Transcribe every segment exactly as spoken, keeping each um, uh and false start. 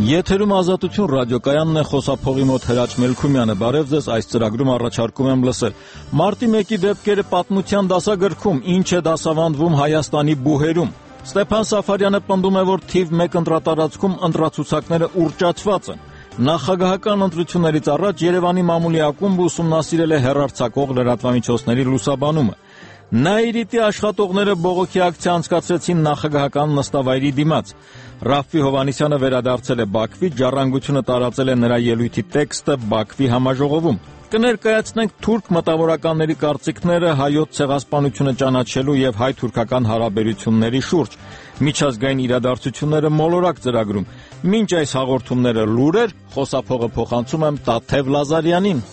Եթերում Ազատություն ռադիոկայանն է, խոսափողի մոտ Հրաչ Մելքումյանը։ Բարև ձեզ, այս ծրագրում առաջարկում եմ լսել մարտի մեկի դեպքերը պատմության դասագրքում, ինչ է դասավանդվում Հայաստանի բուհերում։ Ստեփան Սաֆարյանը պնդում է, որ թիվ մեկ ընտրատարածքում ընտրացուցակները ուռճացված են։ Նախագահական ընտրություններից առաջ Երևանի մամուլի ակումբը ուսումնասիրել է հեռարձակող լրատվամիջոցների լուսաբանումը։ Նաիրիտի աշխատողները բողոքի ակցիա անցկացրեցին նախագահական նստավայրի դիմաց։ Ռաֆֆի Հովհաննիսյանը վերադարձել է Բաքվի, Ժառանգությունը տարածել է նրա ելույթի տեքստը Բաքվի համաժողովում։ Կներկայացնենք թուրք մտավորականների կարծիքները հայոց ցեղասպանությունը ճանաչելու եւ հայ-թուրքական հարաբերությունների շուրջ։ Միջազգային իրադարձությունները մոլորակ ծրագրում։ Մինչ այս հաղորդումները լուրեր, խոսափողը փոխանցում եմ Տաթև Լազարյանին։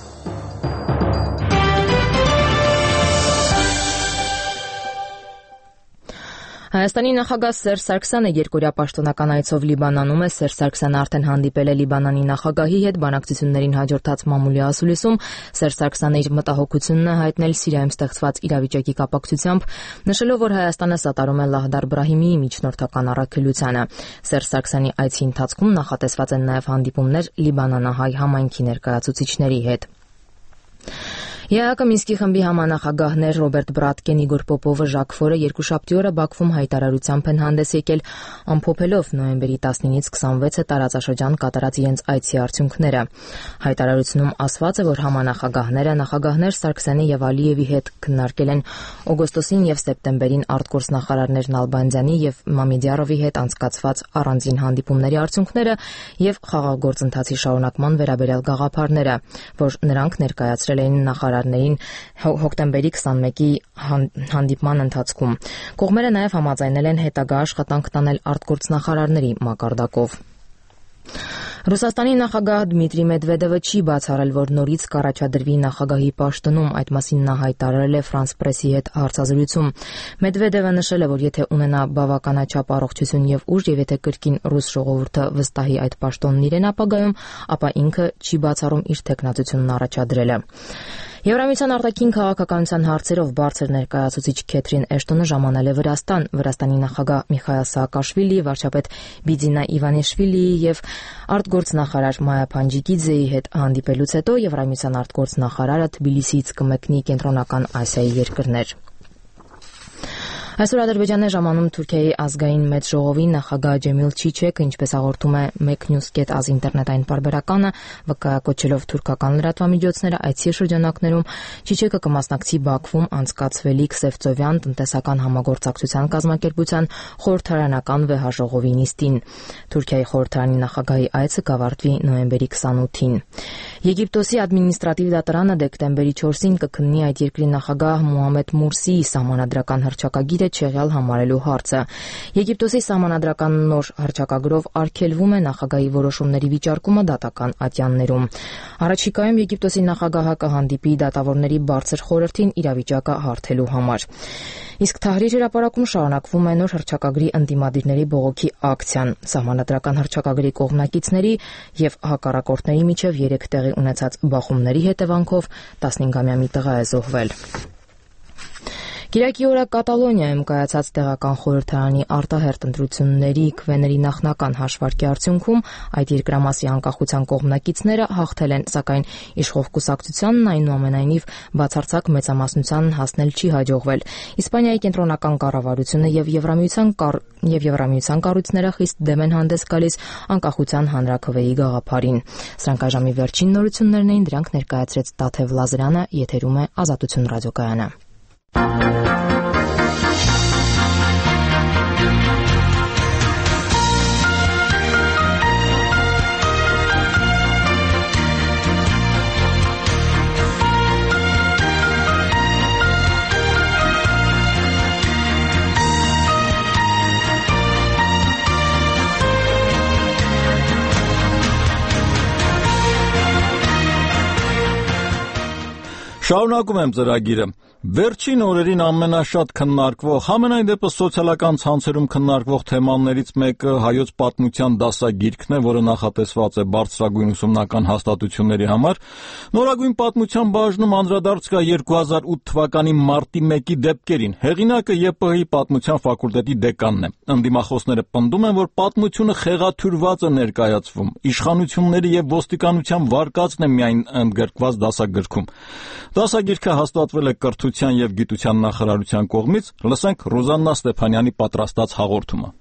Հայաստանի նախագահ Սերժ Սարգսյանը երկօրյա պաշտոնական այցով Լիբանանում է։ Սերժ Սարգսյանը արդեն հանդիպել է Լիբանանի նախագահի հետ բանակցություններին հաջորդած մամուլի ասուլիսում։ Սերժ Սարգսյանը իր մտահոգությունն է հայտնել Սիրիայում ստեղծված իրավիճակի կապակցությամբ, նշելով, որ Հայաստանը սատարում է Լահդար Բրահիմիի միջնորդական առաքելությանը։ Սերժ Սարգսյանի այցի ընթացքում նախատեսված են նաև հանդիպումներ լիբանանահայ համայնքի ներկայացուցիչների հետ։ ԵԱՀԿ Մինսկի խմբի համանախագահներ Ռոբերտ Բրատկեն, Իգոր Պոպովը, Ժակ Ֆորը երկուշաբթի օրը Բաքվում հայտարարությամբ են հանդես եկել, ամփոփելով նոյեմբերի տասնինից քսանվեցը տարածաշրջան կատարած իրենց այցի արդյունքները։ Հայտարարությունում ասված է, որ համանախագահները նախագահներ Սարգսյանի եւ Ալիևի հետ քննարկել են օգոստոսին եւ սեպտեմբերին արտգործնախարարներ Նալբանդյանի եւ Մամեդյարովի հետ անցկացված առանձին հանդիպումների արդյունքները եւ խաղաղ գործընթացի շարունակման վերաբերյալ գաղափարները, որ նրանք ներկայացրել էին նախարար հոկտեմբերի քսանմեկի հանդիպման ընթացքում։ Կողմերը նաև համաձայնել են հետագա աշխատանք տանել արտգործնախարարների մակարդակով։ Ռուսաստանի նախագահ Դմիտրի Մեդվեդևը չի բացառել, որ նորից կառաջադրվի նախագահի պաշտոնում, այդ մասին նա հայտարարել է Ֆրանս Պրեսի հետ հարցազրույցում։ Մեդվեդևը նշել է, որ եթե ունենա բավականաչափ առողջություն եւ ուժ, եւ եթե կրկին ռուս ժողովուրդը վստահի այդ պաշտոնն իրեն ապագայում, ապա ինքը չի բացառում իր թեկնածությունն առաջադրելը։ Եվրամիության արտաքին քաղաքականության հարցերով բարձր ներկայացուցիչ Քեթրին Էշտոնը ժամանել է Վրաստան։ Վրաստանի նախագահ Միխայիլ Սաակաշվիլի, վարչապետ Բիձինա Իվանիշվիլիի եւ արտգործնախարար Մայա Փանջիկիձեի հետ հանդիպելուց հետո Եվրամիության արտգործնախարարը Թբիլիսիից կմեկնի կենտրոնական Ասիայի երկրներ։ Այսօր Ադրբեջանը ժամանում Թուրքիայի ազգային մեծ ժողովի նախագահ Ջեմիլ Չիչեկը, ինչպես հաղորդում է Meknews.az ինտերնետային պարբերականը, վկայակոչելով թուրքական լրատվամիջոցները, այցի շրջանակներում Չիչեկը կմասնակցի Բաքվում անցկացվելիք Սևծովյան տնտեսական համագործակցության կազմակերպության խորհրդարանական վեհաժողովի նիստին։ Թուրքիայի խորհրդարանի նախագահի այցը կավարտվի նոյեմբերի քսանութին։ Եգիպտոսի ադմինիստրատիվ դատարանը դեկտեմբերի չորսին կքննի այդ երկրի նախագահ Մուհամեդ Մուրսիի սահմանադրական հռչակագիրը չեղյալ համարելու հարցը։ Եգիպտոսի սահմանադրական նոր հռչակագրով արգելվում է նախագահի որոշումների վիճարկումը դատական ատյաններում։ Առաջիկայում Եգիպտոսի նախագահը կհանդիպի դատավորների բարձր խորհրդին իրավիճակը հարթելու համար։ Իսկ Թահրիր հրապարակում շարունակվում է նոր հռչակագրի ընդդիմադիրների բողոքի ակցիան։ Սահմանադրական հռչակագրի կողմնակիցների եւ հակառակորդների միջև երեք տեղի ունեցած բախումների հետևանքով տասնհինգամյա մի տղա է զոհվել։ Կիրակի օրը Կատալոնիայում կայացած տեղական խորհրդարանի արտահերթ ընտրությունների քվեների նախնական հաշվարկի արդյունքում այդ երկրամասի անկախության կողմնակիցները հաղթել են, սակայն իշխող կուսակցությանն այնուամենայնիվ բացարձակ մեծամասնության հասնել չի հաջողվել։ Իսպանիայի կենտրոնական կառավարությունը եւ Եվրամիության եւ Եվրամիության կառույցները խիստ դեմ են հանդես գալիս անկախության հանրաքվեի գաղափարին։ Սրանք այժմի վերջին նորություններն էին, դրանք ներկայացրեց Տաթև Լազարյանը, եթերում է Ազատություն ռադիոկայանը։ Շարունակում եմ ծրագիրը։ Վերջին օրերին ամենաշատ քննարկվող, համենայն դեպս սոցիալական ցանցերում քննարկվող թեմաներից մեկը հայոց պատմության դասագիրքն է, որը նախատեսված է բարձրագույն ուսումնական հաստատությունների համար։ Նորագույն պատմության բաժնում անդրադարձ կա երկու հազար ութ թվականի մարտի մեկի դեպքերին։ Հեղինակը ԵՊՀ-ի պատմության ֆակուլտետի դեկանն է։ Ընդդիմախոսները պնդում են, որ պատմությունը խեղաթյուրված է ներկայացվում։ Իշխանությունների եւ ոստիկանության վարկածն է միայն ընդգրկված դասագրքում։ Դասագիրքը հաստատվել է կրթության եւ գիտության նախարարության կողմից։ Լսենք Ռոզաննա Ստեփանյանի պատրաստած հաղորդումը։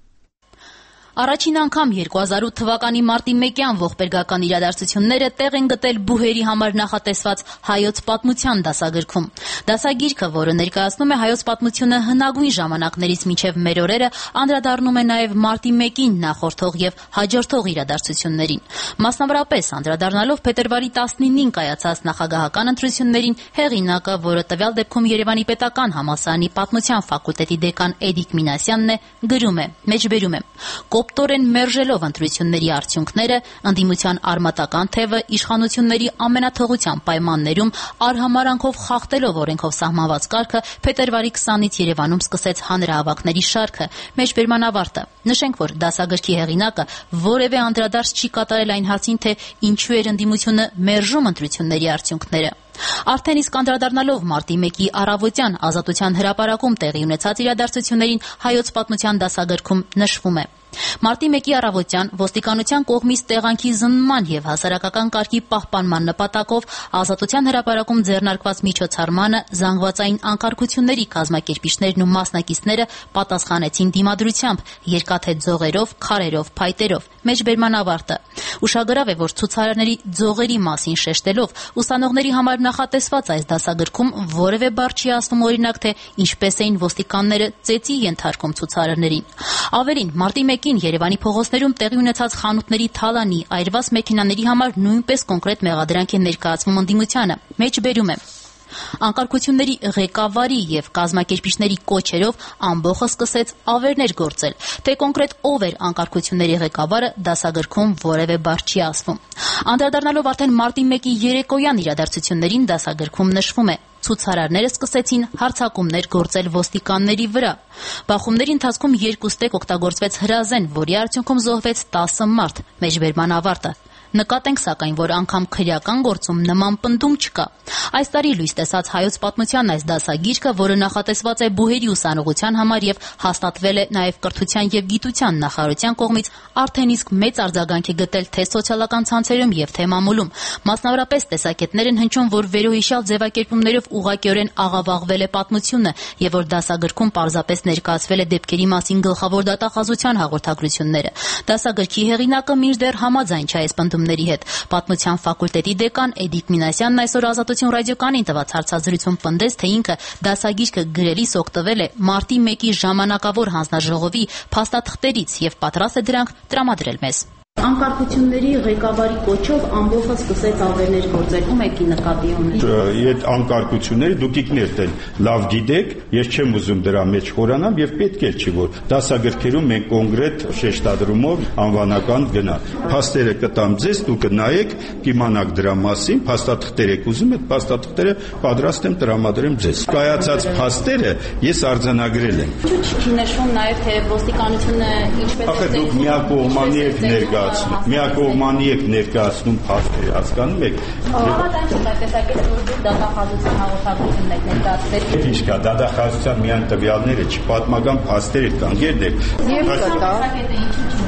Առաջին անգամ երկու հազար ութ թվականի մարտի մեկյան ողբերգական իրադարձությունները տեղ են գտել բուհերի համար նախատեսված հայոց պատմության դասագրքում։ Դասագիրքը, որը ներկայացնում է հայոց պատմությունը հնագույն ժամանակներից մինչև մեր օրերը, անդրադառնում է նաև մարտի մեկին նախորդող եւ հաջորդող իրադարձություններին։ Մասնավորապես անդրադառնալով փետրվարի տասնինին կայացած նախագահական ընտրություններին, հեղինակը, որը տվյալ դեպքում Երևանի պետական համալսարանի պատմության ֆակուլտետի դեկան Էդիկ Մինասյանն է, գրում է. մեջբերում եմ. Կոպտորեն մերժելով ընտրությունների արդյունքները, ընդդիմության արմատական թևը իշխանությունների ամենաթողության պայմաններում արհամարանքով խախտելով օրենքով սահմանված կարգը, փետրվարի քսանից Երևանում սկսեց հանրահավաքների շարքը։ Մեջբերման ավարտը։ Նշենք, որ դասագրքի հեղինակը որևէ անդրադարձ չի կատարել այն հարցին, թե ինչու էր ընդդիմությունը մերժում ընտրությունների արդյունքները։ Արդեն իսկ անդրադառնալով մարտի մեկի առավոտյան Ազատության հրապարակում տեղի ունեցած իրադարձություններին, հայոց պատմության դասագրքում նշվում է. Մարտի մեկի առավոտյան ոստիկանության կողմից տեղանքի զննման եւ հասարակական կարգի պահպանման նպատակով Ազատության հրապարակում ձեռնարկված միջոցառմանը զանգվածային անկարգությունների կազմակերպիչներն ու մասնակիցները պատասխանեցին դիմադրությամբ, երկաթե ձողերով, քարերով, փայտերով։ Մեջբերման ավարտը։ Ուշագրավ է, որ ցուցարարների ձողերի մասին շեշտելով ուսանողների համար նախատեսված այս դասագրքում որևէ բառ չի ասվում, օրինակ, թե ինչպես էին ոստիկանները ծեծի ենթարկում ցուցարարներին։ Ավելին, մարտի մեկին Երևանի փողոցներում տեղի ունեցած խանութների թալանի, այրված մեքենաների համար նույնպես կոնկրետ մեղադրանք է ներկայացվում ընդդիմությանը։ Մեջբերում է. Անկարգությունների ղեկավարի եւ կազմակերպիչների կոչերով ամբողջը սկսեց ավերներ գործել, թե կոնկրետ ով էր անկարգությունների ղեկավարը, դասագրքում որևէ բառ չի ասվում։ Անդրադառնալով արդեն մարտի մեկի երեկոյան իրադարձություններին, դասագրքում նշվում է. ցուցարարները սկսեցին հարձակումներ գործել ոստիկանների վրա։ Բախումների ընթացքում երկուստեք օգտագործվեց հրազեն, որի արդյունքում զոհվեց տասը մարդ։ Մեջբերման ավարտը։ Նկատենք, սակայն, որ անգամ քրեական գործում նման պնդում չկա։ Այս տարի լույս տեսած հայոց պատմության այս դասագիրքը, որը նախատեսված է բուհերի ուսանողության համար եւ հաստատվել է նաեւ կրթության եւ գիտության նախարարության կողմից, արդեն իսկ մեծ արձագանք է գտել թե սոցիալական ցանցերում եւ թե մամուլում։ Մասնավորապես տեսակետներ են հնչում, որ վերոհիշյալ ձևակերպումներով ուղղակիորեն աղավաղվել է պատմությունը եւ որ դասագրքում պարզապես ներկայացվել է դեպքերի մասին գլխավոր դատախազության հաղորդագրությունները։ Դասագրքի հեղինակը մինչդեռ համաձայն չէ այս պնդում հետ։ Պատմության ֆակուլտետի դեկան Էդիկ Մինասյանն այսօր Ազատություն ռադիոկայանին տված հարցազրույցում պնդեց, թե ինքը դասագիրքը գրելիս օգտվել է մարտի մեկի ժամանակավոր հանձնաժողովի փաստաթղթերից եւ պատրաստ է դրանք տրամադրել մեզ։ Անկարգությունների ղեկավարի կոչով ամբողջը սկսեց ավերներ գործել։ Ում եկի նկատի ունի։ Այդ անկարգությունները դուք ինքներդ էլ լավ գիտեք, ես չեմ ուզում դրա մեջ խորանամ եւ պետք էլ չի, որ դասագրքերում մենք կոնկրետ շեշտադրումով անվանական գնա։ Փաստերը կտամ ձեզ, դուք նայեք, կիմանաք դրա մասին, փաստաթղթեր եք ուզում, այդ փաստաթղթերը պատրաստ եմ տրամադրեմ ձեզ։ Կայացած փաստերը ես արձանագրել եմ։ Ինչու՞ չի նշվում նաեւ թե ոստիկանությունը ինչպես է։ Ախր դուք միակողմանի եք ներկայացնում, միակողմանի եք ներկայացնում փաստեր, հասկանում եք։ Համաձայն չկա տեսակետը, որ դուք դատախազության հաղորդագրությունն եք ներկայացրել։ Ինչ կա, դատախազության միայն տվյալները, չպատմական փաստեր կան, գերդեք։ Եվ կա տեսակետը ինչու՞ չի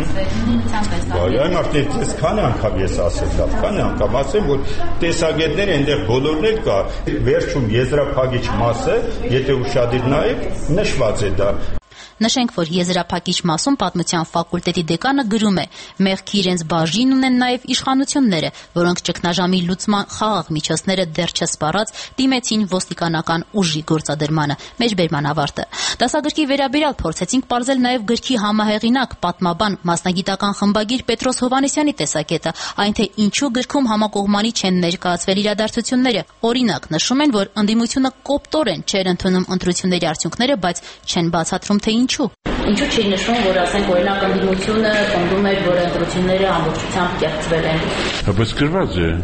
ներկայացվել։ Այո, մարդիկ, ես քանի անգամ ես ասել, լավ, քանի անգամ ասեմ, որ տեսակետները այնտեղ բոլորն էլ կա, վերջում եզրափակիչ մասը, եթե ուշադիր նայեք, նշված է դա։ Նշենք, որ եզրափակիչ մասում պատմության ֆակուլտետի դեկանը գրում է. «Մեղքի իրենց բաժին ունեն նաև իշխանությունները, որոնք ճգնաժամի լուծման խաղաղ միջոցները դեռ չսպառած դիմեցին ոստիկանական ուժի գործադրմանը»։ Մեջբերման ավարտը։ Դասագրքի վերաբերյալ փորձեցինք պարզել նաև գրքի համահեղինակ, պատմաբան, մասնագիտական խմբագիր Պետրոս Հովհաննիսյանի տեսակետը, այն թե ինչու գրքում համակողմանի չեն ներկայացվել իրադարձությունները։ Օրինակ, նշում են, որ ընդդիմությունը կոպտորեն չէր ընդունում ընտրությունների արդյունքները, բայց չեն բացատրում, թե ինչու։ Ինչու՞ չի նշվում, որ ասենք օրինակ ընդդիմությունը պնդում էր, որ ընտրությունները ամբողջությամբ կեղծվել են։ Բայց գրված է։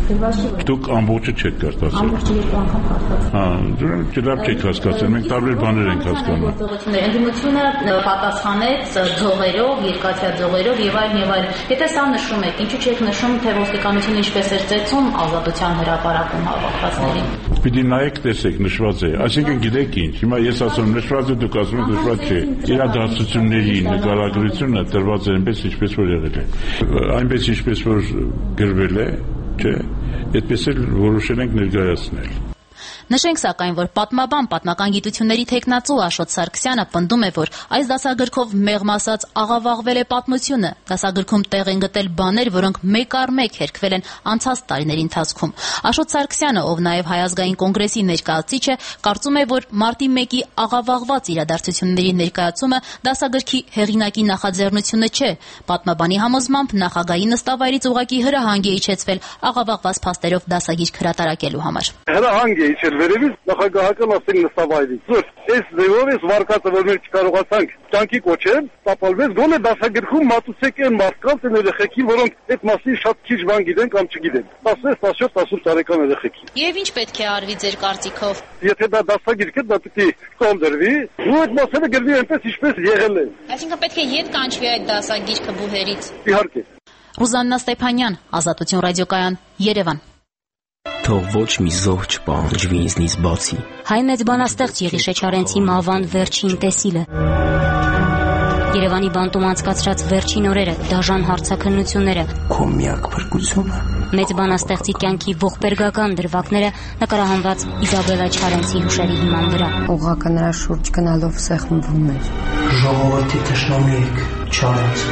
Դուք ամբողջը չեք կարդացել։ Ամբողջը երկու անգամ կարդացել։ Հա, դրանք լավ չեք հասկացել, մենք տարբեր բաներ ենք հասկանում։ Ընդդիմությունը պատասխանեց ձողերով, երկաթյա ձողերով եւ այլն եւ այլն։ Եթե սա նշում եք, ինչու՞ չեք նշում, թե ոստիկանությունը ինչպես էր ծեծում ազատության հրապարակում հավաքվածներին։ Պիտի նայեք, տեսեք, նշված է։ Այսինքն գիտեք ինչ, հիմա ես ասում նշված է, դուք ասում եք նշված չէ։ Իրադարձությունների նկարագրությունը տրված է այնպես, ինչպես որ եղել է։ Այնպես ինչպես որ գրվել է, չէ՞։ Այդպես էլ որոշել ենք ներկայացնել։ Նշենք սակայն, որ պատմաբան պատմական գիտությունների թեկնածու Աշոտ Սարգսյանը պնդում է, որ այս դասագրքով մեղմ ասած աղավաղվել է պատմությունը։ Դասագրքում տեղ են գտել բաներ, որոնք մեկ առ մեկ հերքվել են անցած տարիների ընթացքում։ Աշոտ Սարգսյանը, ով նաև Հայ ազգային կոնգրեսի ներկայացուցիչ է, կարծում է, որ մարտի մեկի աղավաղված իրադարձությունների ներկայացումը դասագրքի հեղինակի նախաձեռնությունը չէ։ Պատմաբանի համոզմամբ նախագահի նստավայրից ուղղակի հրահանգ է իջեցվել աղավաղված փաստերով դասագիրք հրատարակելու համար։ Հրահանգ է իջել վերևից նախագահական ասենք նստավայրից։ Որ այս ձևով էս վարկածը որ մենք չկարողացանք կյանքի կոչել, տապալվեց գոնե դասագրքում մատուցեք այն մարդկանց են երեխեքին, որոնք այդ մասին շատ քիչ բան գիտեն կամ չգիտեն։ տասնվեց, տասնյոթ, տասնութ տարեկան երեխեքին։ Եվ ինչ պետք է արվի ձեր կարծիքով։ Եթե դա դասագիրք է, դա պիտի կոնդրվի, ու այդ մասերը գրվի այնպես ինչպես եղել է։ Այսինքն պետք է ետ կանչվի այդ դասագիրքը բուհերից։ Իհարկե։ Ռուզաննա Ստեփանյան, Ազատություն ռադիոկայան, Երևան։ Թող ոչ մի զոհ չպահանջվի ինձնից բացի։ Հայ մեծ բանաստեղծ Եղիշե Չարենցի մավան վերջին տեսիլը։ Երևանի բանտում անցկացրած վերջին օրերը, դաժան հարցաքննությունները, Քո միակ փրկությունը։ մեծ բանաստեղծի կյանքի ողբերգական դրվագները նկարահանված Իզաբելլա Չարենցի հուշերի հիման վրա։ Օղակը նրա շուրջ գնալով սեղմվում էր։ Ժողովրդի թշնամի եք, Չարենց։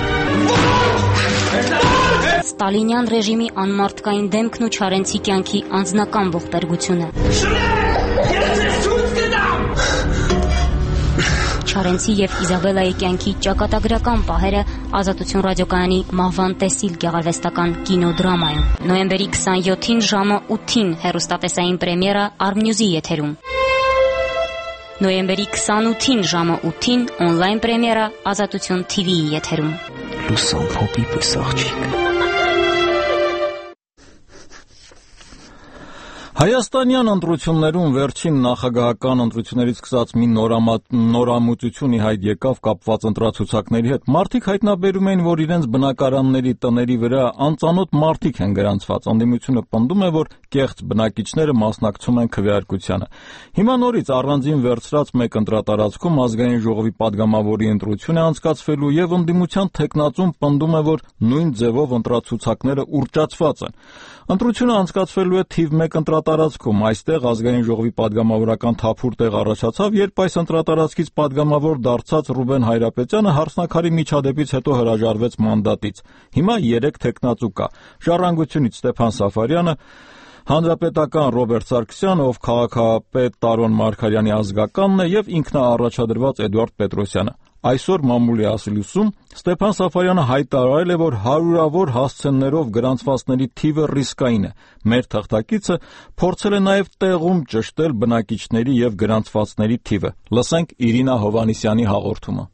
Ստալինյան ռեժիմի անմարդկային դեմքն ու Չարենցի կյանքի անձնական ողբերգությունը։ Չարենցի եւ Իզաբելլայի կյանքի ճակատագրական պահերը Ազատություն ռադիոկայանի մահվան տեսիլ գեղարվեստական կինոդրամայում։ Նոյեմբերի քսանյոթին ժամը ութին հեռուստատեսային պրեմիերա Armnews-ի եթերում։ Նոյեմբերի քսանութին ժամը ութին օնլայն պրեմիերա Ազատություն թի վիի եթերում։ Լուսան փոփի պես աղջիկ։ Հայաստանյան ընտրություններում վերջին նախագահական ընտրություններից սկսած մի նորամուծություն ի հայտ եկավ կապված ընտրացուցակների հետ։ Մարդիկ հայտնաբերում էին, որ իրենց բնակարանների տների վրա անծանոթ մարդիկ են գրանցված։ Ընդդիմությունը պնդում է, որ կեղծ բնակիչները մասնակցում են քվեարկությանը։ Հիմա նորից առանձին վերցրած մեկ ընտրատարածքում ազգային ժողովի падգամավորի ընտրություն է անցկացվելու եւ ընդդիմության թեկնածուն պնդում է, որ նույն ձևով ընտրացուցակները ուռճացված են։ Ընտրությունը անցկացվելու է թիվ մեկ ընտրատարածքում։ Այստեղ ազգային ժողովի падգամավորական թափուր տեղ առաջացավ, երբ այս ընտրատարածքից падգամավոր դարձած Ռուբեն Հայրապետյանը հարսնաքարի միջադեպից հետո հրաժարվեց մանդատից։ Հիմա երեք թեկնածու կա։ Ժառանգությունից Ստեփան Սաֆարյանը, Հանրապետական Ռոբերտ Սարգսյանը, ով քաղաքապետ Տարոն Մարգարյանի ազգականն է, եւ ինքնաառաջադրված Էդուարդ Պետրոսյանը։ Այսօր մամուլի ասելուսում Ստեփան Սաֆարյանը հայտարարել է, որ հարյուրավոր հասցեներով գրանցվածների թիվը ռիսկային է։ Մեր թղթակիցը փորձել է նաև տեղում ճշտել բնակիչների եւ գրանցվածների թիվը։ Լսենք Իրինա Հովանիսյանի հաղորդումը։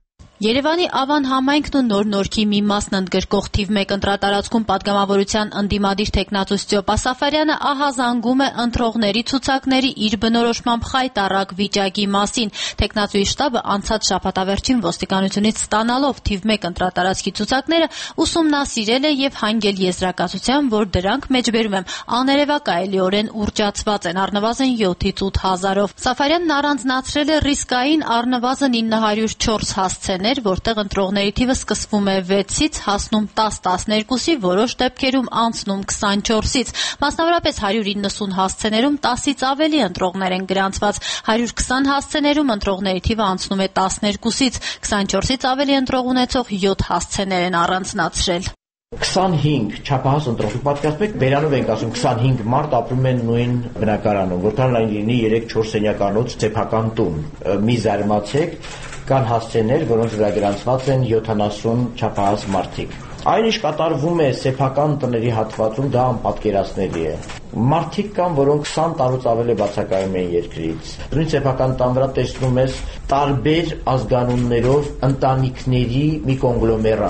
Երևանի Ավան համայնքն ու Նոր Նորքի մի մասն ընդգրկող թիվ մեկ ընտրատարածքում падգամավորության ընդդիմադիր թեկնածու Ստյոպա Սաֆարյանը ահազանգում է ընտրողների ցուցակների իր բնորոշմամբ խայտառակ վիճակի մասին։ Թեկնածուի շտաբը անցած շաբաթավերջին ոստիկանությունից ստանալով թիվ մեկ ընտրատարածքի ցուցակները ուսումնասիրել է եւ հանգել եզրակացության, որ դրանք մեջբերում եմ աներևակայելիորեն ուռճացված են առնվազն յոթից ութ հազարով։ Սաֆարյանն առանձնացրել է ռիսկային առնվազն ինը հարյուր չորս հասցեներ, որտեղ ընտրողների թիվը սկսվում է վեցից, հասնում տաս տասներկուսի, որոշ դեպքերում անցնում քսանչորսից։ Մասնավորապես հարյուր իննսուն հասցեներում տասից ավելի ընտրողներ են գրանցված, հարյուր քսան հասցեներում ընտրողների թիվը անցնում է տասներկուսից, քսանչորսից ավելի ընտրող ունեցող յոթ հասցեներ են առանձնացրել։ քսանհինգ չափահաս ընտրող։ Պատկերացնեք, բերանով ենք ասում քսանհինգ մարդ ապրում են նույն բնակարանում, որքան լայն լինի երեք չորս սենյականոց սեփական տուն։ Մի զարմացեք, կան հասցեներ, որոնց վրա գրանցված են յոթանասուն չափահաս մարդիկ։ Այն ինչ կատարվում է սեփական տների հատվածում, դա անպատկերացնելի է։ Մարդիկ կան, որոնք քսան տարուց ավել է բացակայում են երկրից։ Նույն սեփական տան վրա տեսնում ես տարբեր ազգանուններով ընտանիքների մի կոնգլոմերատ։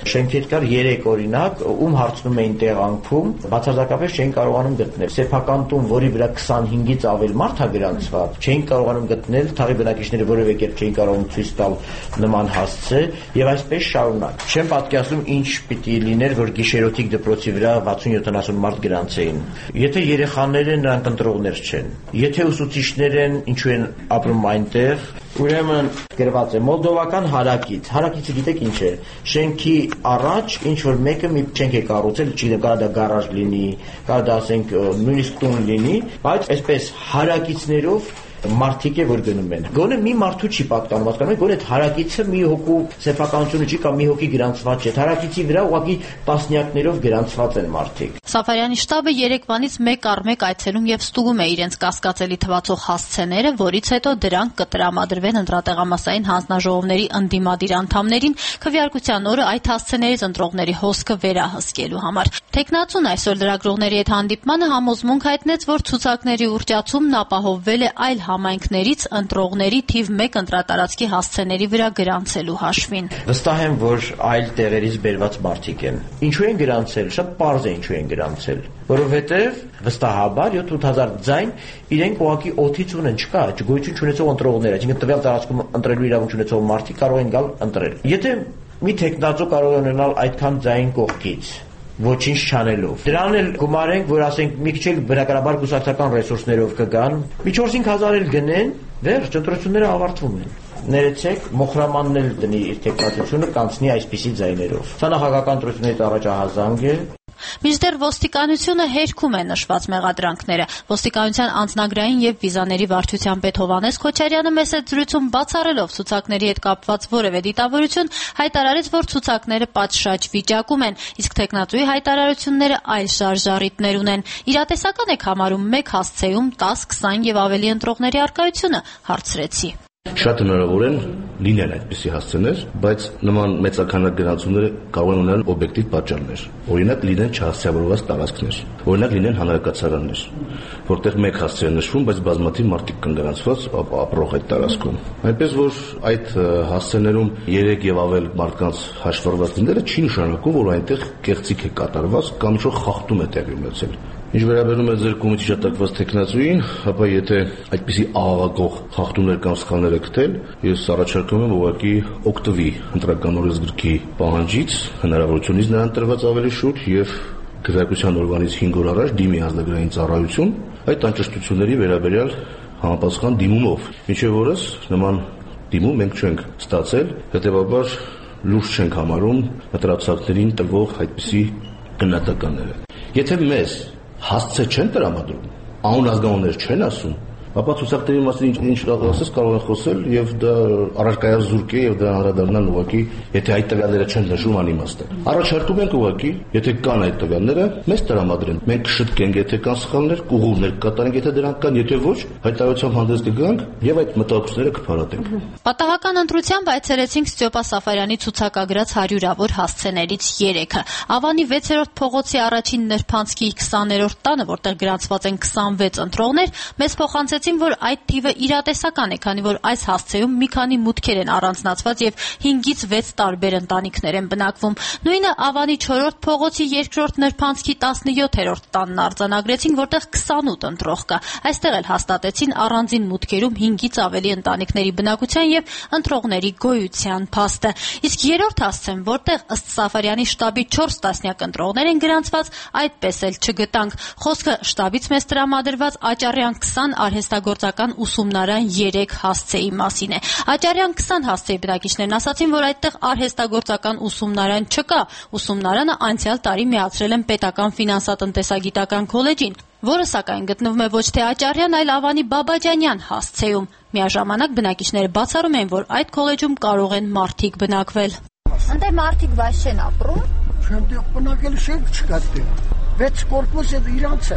Շենքեր կար երեք օրինակ, ում հարցնում էին տեղանքում, բացարձակապես չէին կարողանում գտնել։ Սեփական տուն, որի վրա քսանհինգից ավել մարդ է գրանցված, չէին կարողանում գտնել, թաղի բնակիչները որևէ կերպ չէին կարողանում ցույց տալ նման հասցե, եւ այսպես շարունակ։ Չեմ պատկերացնում ինչ պիտի լիներ, որ գիշերօթիկ դպրոցի վրա վաթսուն յոթանասուն մարդ գրանցեին։ Եթե երեխաները նրանք ընտրողներ չեն, եթե ուսուցիչներ են, ինչու են ապրում այնտեղ, ուրեմն գրված է մոլդովական հարակից։ Հարակիցը գիտեք ինչ է։ Շենքի առաջ ինչ որ մեկը մի շենք է կառուցել, չգիտեմ, կարող դա գարաժ լինի, կարող դա ասենք նույնիսկ տուն լինի, բայց այսպես հարակիցներով մարդիկ է որ գնում են։ Գոնե մի մարդու չի պատկանում, հասկանում եք, գոնե այդ հարակիցը մի հոգու սեփականությունը չի կամ մի հոգի գրանցված չէ։ Հարակիցի վրա ուղղակի տասնյակներով գրանցված են մարդիկ։ Սաֆարյանի շտաբը երեկվանից մեկ առ մեկ այցելում եւ ստուգում է իրենց կասկածելի թվացող հասցեները, որից հետո դրանք կտրամադրվեն ընտրատեղամասային հանձնաժողովների ընդդիմադիր անդամներին քվեարկության օրը այդ հասցեներից ընտրողների հոսքը վերահսկելու համար։ Տեխնացուն այսօր լրագրողների հետ հանդիպմանը համոզմունք հայտնեց, որ ցուցակների ուռճացումն ապահովվել է այլ համայնքներից ընտրողների թիվ մեկ ընտրատարածքի հասցեների վրա գրանցելու հաշվին։ Վստահ եմ, որ այլ տեղերից բերված մարդիկ են։ Ինչու են գրանցել, շատ պարզ է ինչու են գրանցել, որովհետև վստահաբար յոթ հազար ձայն իրենք ուղղակի օթից ունեն, չկա, գոյություն չունեցող ընտրողներ, այսինքն տվյալ տարածքում ընտրելու իրավունք չունեցող մարդիկ կարող են գալ ընտրել։ Եթե մի տեխնացու կարող է ունենալ այդքան ձայն կողքից, ոչինչ չանելով։ Դրան էլ գումարենք, որ ասենք մի քիչ էլ բնակարաբար կուսակցական ռեսուրսներով կգան, մի չորս-հինգ հազար էլ գնեն, վերջ, ընտրությունները ավարտվում են։ Ներեցեք, Մոխրամանն էլ դնի իր տեխնացությունը կանցնի այսպիսի ձայներով։ Սա նախագահական ընտրություններից առաջահազանգ է։ Մինչդեռ ոստիկանությունը հերքում է նշված մեղադրանքները։ Ոստիկանության անձնագրային եւ վիզաների վարչության պետ Հովհաննես Քոչարյանը մեծ զրույցում բացառելով ցուցակների հետ կապված որևէ դիտավորություն հայտարարեց, որ ցուցակները պատշաճ վիճակում են, իսկ տեխնատուի հայտարարությունները այլ շարժառիթներ ունեն։ Իրատեսական եք համարում մեկ հասցեում տաս, քսան եւ ավելի ընտրողների առկայությունը, հարցրեցի։ Շատ հնարավոր են լինեն այդպիսի հասցեներ, բայց նման մեծաքանակ գրանցումները կարող են ունենալ օբյեկտիվ պատճառներ։ Օրինակ լինեն չհասցեավորված տարածքներ, օրինակ լինեն հանրակացարաններ, որտեղ մեկ հասցե է նշվում, բայց բազմաթիվ մարդիկ կան գրանցված ապրող այդ տարածքում։ Այնպես որ այդ հասցեներում երեք եւ ավել մարդկանց հաշվառված լինելը չի նշանակում, որ այնտեղ կեղծիք է կատարված կամ ինչ-որ խախտում է տեղի ունեցել։ Ինչ վերաբերում է ձեր կողմից հիշատակված տեխնացուին, ապա եթե այդպիսի աղաղակող խախտումներ կամ սխալներ է գտել, ես առաջարկում եմ ուղղակի օգտվի ընտրական օրենսգրքի պահանջից, հնարավորությունից նրան տրված ավելի շուտ եւ քվեարկության օրվանից հինգ օր առաջ դիմի ազգագրային ծառայություն այդ անճշտությունների վերաբերյալ համապատասխան դիմումով։ Ինչեւ որս նման դիմում մենք չենք ստացել, հետեւաբար լուրջ չենք համարում ընտրացակներին տրվող այդպիսի գնահատականները։ Եթե մեզ հասցե չեն տրամադրում, անուն ազգանուններ չեն ասում, ապա ցուցակների մասին ինչ ասես կարող են խոսել եւ դա առարկայազուրկ է եւ դա անդրադառնալ ուղղակի, եթե այդ տվյալները չեն նշում անիմաստ է։ Առաջարկում ենք ուղղակի, եթե կան այդ տվյալները, մեզ տրամադրեն։ Մենք կշտկենք, եթե կան սխալներ, կուղուղներ կկատարենք, եթե դրանք կան, եթե ոչ, հայտարարությամբ հանդես կգանք եւ այդ մտահոգությունները կփարատենք։ Պատահական ընտրությամբ այցելեցինք Ստյոպա Սաֆարյանի ցուցակագրած հարյուրավոր հասցեներից երեքը։ Ավանի վեցերորդ փողոցի առաջին նրբանցքի քսաներորդ տանը, որտեղ գրանցված են քսանվեց ընտրողներ, մեզ փոխանցեցին, որ այդ թիվը իրատեսական է, քանի որ այս հասցեում մի քանի մուտքեր են առանձնացված եւ հինգից վեց տարբեր ընտանիքներ են բնակվում։ Նույնը Ավանի չորրորդ փողոցի երկրորդ նրբանցքի տասնյոթերորդ տանն արձանագրեցին, որտեղ քսանութ ընտրող կա։ Այստեղ էլ հաստատեցին առանձին մուտքերում հինգից ավելի ընտանիքների բնակության եւ ընտրողների գոյության փաստը։ Իսկ երրորդ հասցեն, որտեղ ըստ Սաֆարյանի շտաբի չորս տասնյակ ընտրողներ են գրանցված, այդպես էլ չգտանք։ Խոսքը շտաբից մեզ տրամադրված Աճառյան քսան արհեստագործական ուսումնարան երեք հասցեի մասին է։ Աճառյան քսան հասցեի բնակիչներն ասացին, որ այդտեղ արհեստագործական ուսումնարան չկա։ Ուսումնարանը անցյալ տարի միացրել են պետական ֆինանսատնտեսագիտական քոլեջին, որը սակայն գտնվում է ոչ թե Աճառյան, այլ Ավանի Բաբաջանյան հասցեում։ Միաժամանակ բնակիչները բացառում են, որ այդ քոլեջում կարող են մարդիկ բնակվել։ Անտեղ մարդիկ բաց չեն ապրում։ Չեմ բնակել շենք չկա դեռ։ Վեց կորպուս է իրանց է։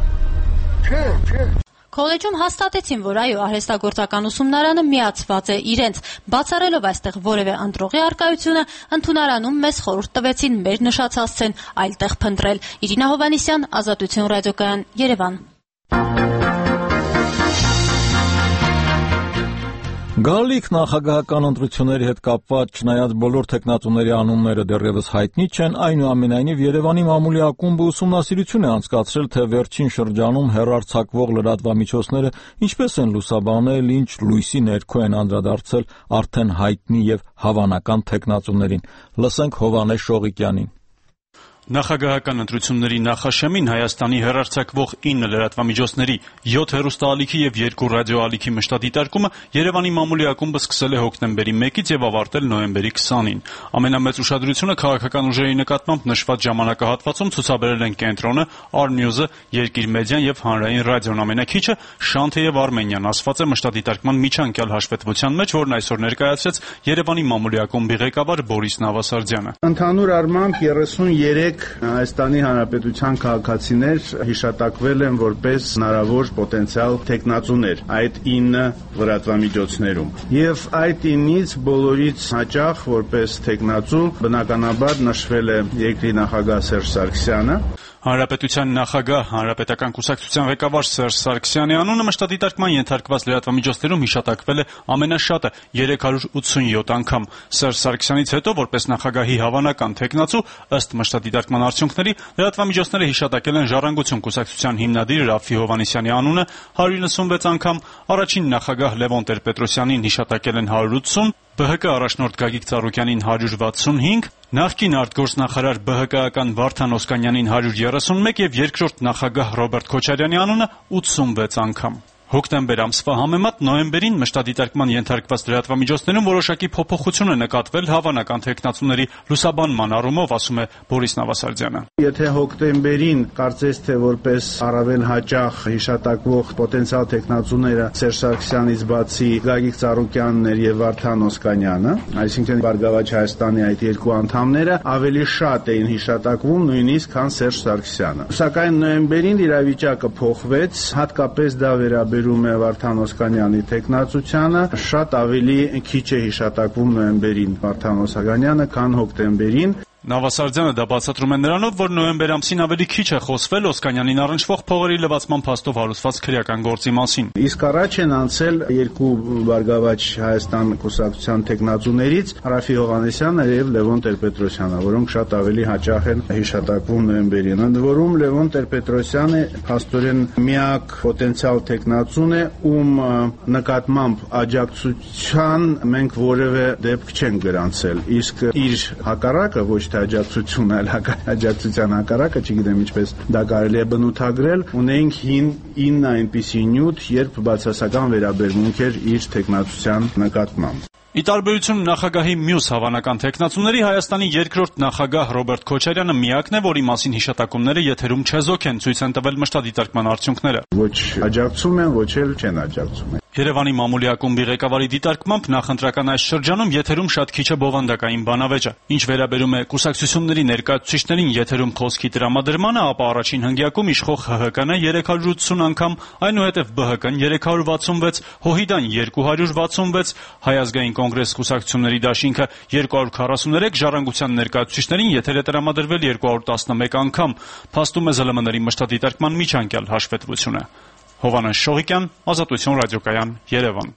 Չէ, չէ։ Քոլեջում հաստատեցին, որ այո, արհեստագործական ուսումնարանը միացված է իրենց։ Բացառելով այստեղ որևէ ընտրողի առկայությունը, ընդունարանում մեզ խորհուրդ տվեցին մեր նշած հասցեն այլտեղ փնտրել։ Իրինա Հովհաննիսյան, Ազատություն ռադիոկայան, Երևան։ Գալիք նախագահական ընտրությունների հետ կապված չնայած բոլոր թեկնածուների անունները դեռևս հայտնի չեն, այնուամենայնիվ Երևանի մամուլի ակումբը ուսումնասիրություն է անցկացրել, թե վերջին շրջանում հեռարձակվող լրատվամիջոցները ինչպես են լուսաբանել, ինչ լույսի ներքո են անդրադարձել արդեն հայտնի եւ հավանական թեկնածուներին։ Լսենք Հովհաննես Շողիկյանին։ Նախագահական ընտրությունների նախաշեմին Հայաստանի հեռարձակվող ինը լրատվամիջոցների յոթ հեռուստաալիքի եւ երկու ռադիոալիքի մշտադիտարկումը Երևանի մամուլի ակումբը սկսել է հոկտեմբերի մեկից եւ ավարտել նոյեմբերի քսանին։ Ամենամեծ ուշադրությունը քաղաքական ուժերի նկատմամբ նշված ժամանակահատվածում ցուցաբերել են Կենտրոնը, Արնյուզը, Երկիր մեդիան եւ Հանրային ռադիոն, ամենակիչը Շանթը եւ Արմենիան, ասված է մշտադիտարկման միջանկյալ հաշվետվության մեջ, որն այսօր ներկայացրեց Երևանի մամուլի ակումբի ղեկավար Բորիս Նավասարդյանը։ Ընդհանուր առմամբ երեսունյերեք Հայաստանի Հանրապետության քաղաքացիներ հիշատակվել են որպես հնարավոր պոտենցիալ թեկնածուներ այդ ինը լրատվամիջոցներում։ Եվ այդ ինից բոլորից հաճախ որպես թեկնածու բնականաբար նշվել է երկրի նախագահ Սերժ Սարգսյանը։ Հանրապետության նախագահ, Հանրապետական կուսակցության ղեկավար Սերժ Սարգսյանի անունը մշտադիտարկման ենթարկված լրատվամիջոցներում հիշատակվել է ամենաշատը երեք հարյուր ութսունյոթ անգամ։ Սերժ Սարգսյանից հետո որպես նախագահի հավանական թեկնածու, ըստ մշտադիտարկման արդյունքների, լրատվամիջոցները հիշատակել են Ժառանգություն կուսակցության հիմնադիր Ռաֆֆի Հովհաննիսյանի անունը հարյուր նվսունվեց անգամ, առաջին նախագահ Լևոն Տեր-Պետրոսյանին հիշատակել են հարյուր ութսուն, ԲՀԿ առաջնորդ Գագիկ Ծառուկյանին հարյուր վաթսունհինգ, նախկին արտգործնախարար ԲՀԿ-ական Վարդան Օսկանյանին հարյուր երեսունմեկ եւ երկրորդ նախագահ Ռոբերտ Քոչարյանի անունը ութսունվեց անգամ։ Հոկտեմբեր ամսվա համեմատ նոյեմբերին մշտադիտարկման ենթարկված լրատվամիջոցներում որոշակի փոփոխություն է նկատվել հավանական թեկնածուների լուսաբանման առումով, ասում է Բորիս Նավասարդյանը։ Եթե հոկտեմբերին կարծես թե որպես առավել հաճախ հիշատակվող պոտենցիալ թեկնածուները Սերժ Սարգսյանից բացի Գագիկ Ծառուկյանն էր եւ Վարդան Օսկանյանը, այսինքն Բարգավաճ Հայաստանի այդ երկու անդամները ավելի շատ էին հիշատակվում նույնիսկ քան Սերժ Սարգսյանը։ Սակայն նոյեմբերին իրավիճակը փոխվեց, հատկապես դա վերաբերում Բերում է Վարդան Օսկանյանի թեկնածությանը, շատ ավելի քիչ է հիշատակվում նոյեմբերին Վարդան Օսկանյանը, քան հոկտեմբերին։ Նավասարդյանը դա բացատրում է նրանով, որ նոյեմբեր ամսին ավելի քիչ է խոսվել Օսկանյանին առնչվող փողերի լվացման փաստով հարուցված քրեական գործի մասին։ Իսկ առաջ են անցել երկու Բարգավաճ Հայաստան կուսակցության թեկնածուներից Ռաֆֆի Հովհաննիսյանը եւ Լևոն Տեր-Պետրոսյանը, որոնք շատ ավելի հաճախ են հիշատակվում նոյեմբերին։ Ընդ որում Լևոն Տեր-Պետրոսյանը փաստորեն միակ պոտենցիալ թեկնածուն է, ում նկատմամբ աջակցության մենք որևէ դեպք չենք գրանցել։ Իսկ իր հակառակը ոչ թե աջակցություն, այլ աջակցության հակառակը, չգիտեմ ինչպես դա կարելի է բնութագրել, ունեինք հին ինը այնպիսի նյութ, երբ բացասական վերաբերմունք էր իր թեկնածության նկատմամբ։ Ի տարբերություն նախագահի մյուս հավանական թեկնածուների, Հայաստանի երկրորդ նախագահ Ռոբերտ Քոչարյանը միակն է, որի մասին հիշատակումները եթերում չեզոք են, ցույց են տվել մշտադիտարկման արդյունքները։ Ոչ աջակցում են, ոչ էլ չեն աջակցում։ Երևանի մամուլի ակումբի ղեկավարի դիտարկմամբ նախընտրական այս շրջանում եթերում շատ քիչ է բովանդակային բանավեճը։ Ինչ վերաբերում է կուսակցությունների ներկայացուցիչներին եթերում խոսքի տրամադրմանը, ապա առաջին հնգյակում իշխող ՀՀԿ-ն է երեք հարյուր ութսուն անգամ, այնուհետև ԲՀԿ-ն երեք հարյուր վաթսունվեց, ՀՅԴ-ն երկու հարյուր վաթսունվեց, Հայ ազգային կոնգրես կուսակցությունների դաշինքը երկու հարյուր քառասուներեք, Ժառանգության ներկայացուցիչներին եթեր է տրամադրվել երկու հարյուր տասնմեկ անգամ, փաստում է ԶԼՄ-ների մշտադիտարկման միջանկյալ հաշվետվությունը։ Հովհաննես Շողիկյան, Ազատություն ռադիոկայան, Երևան։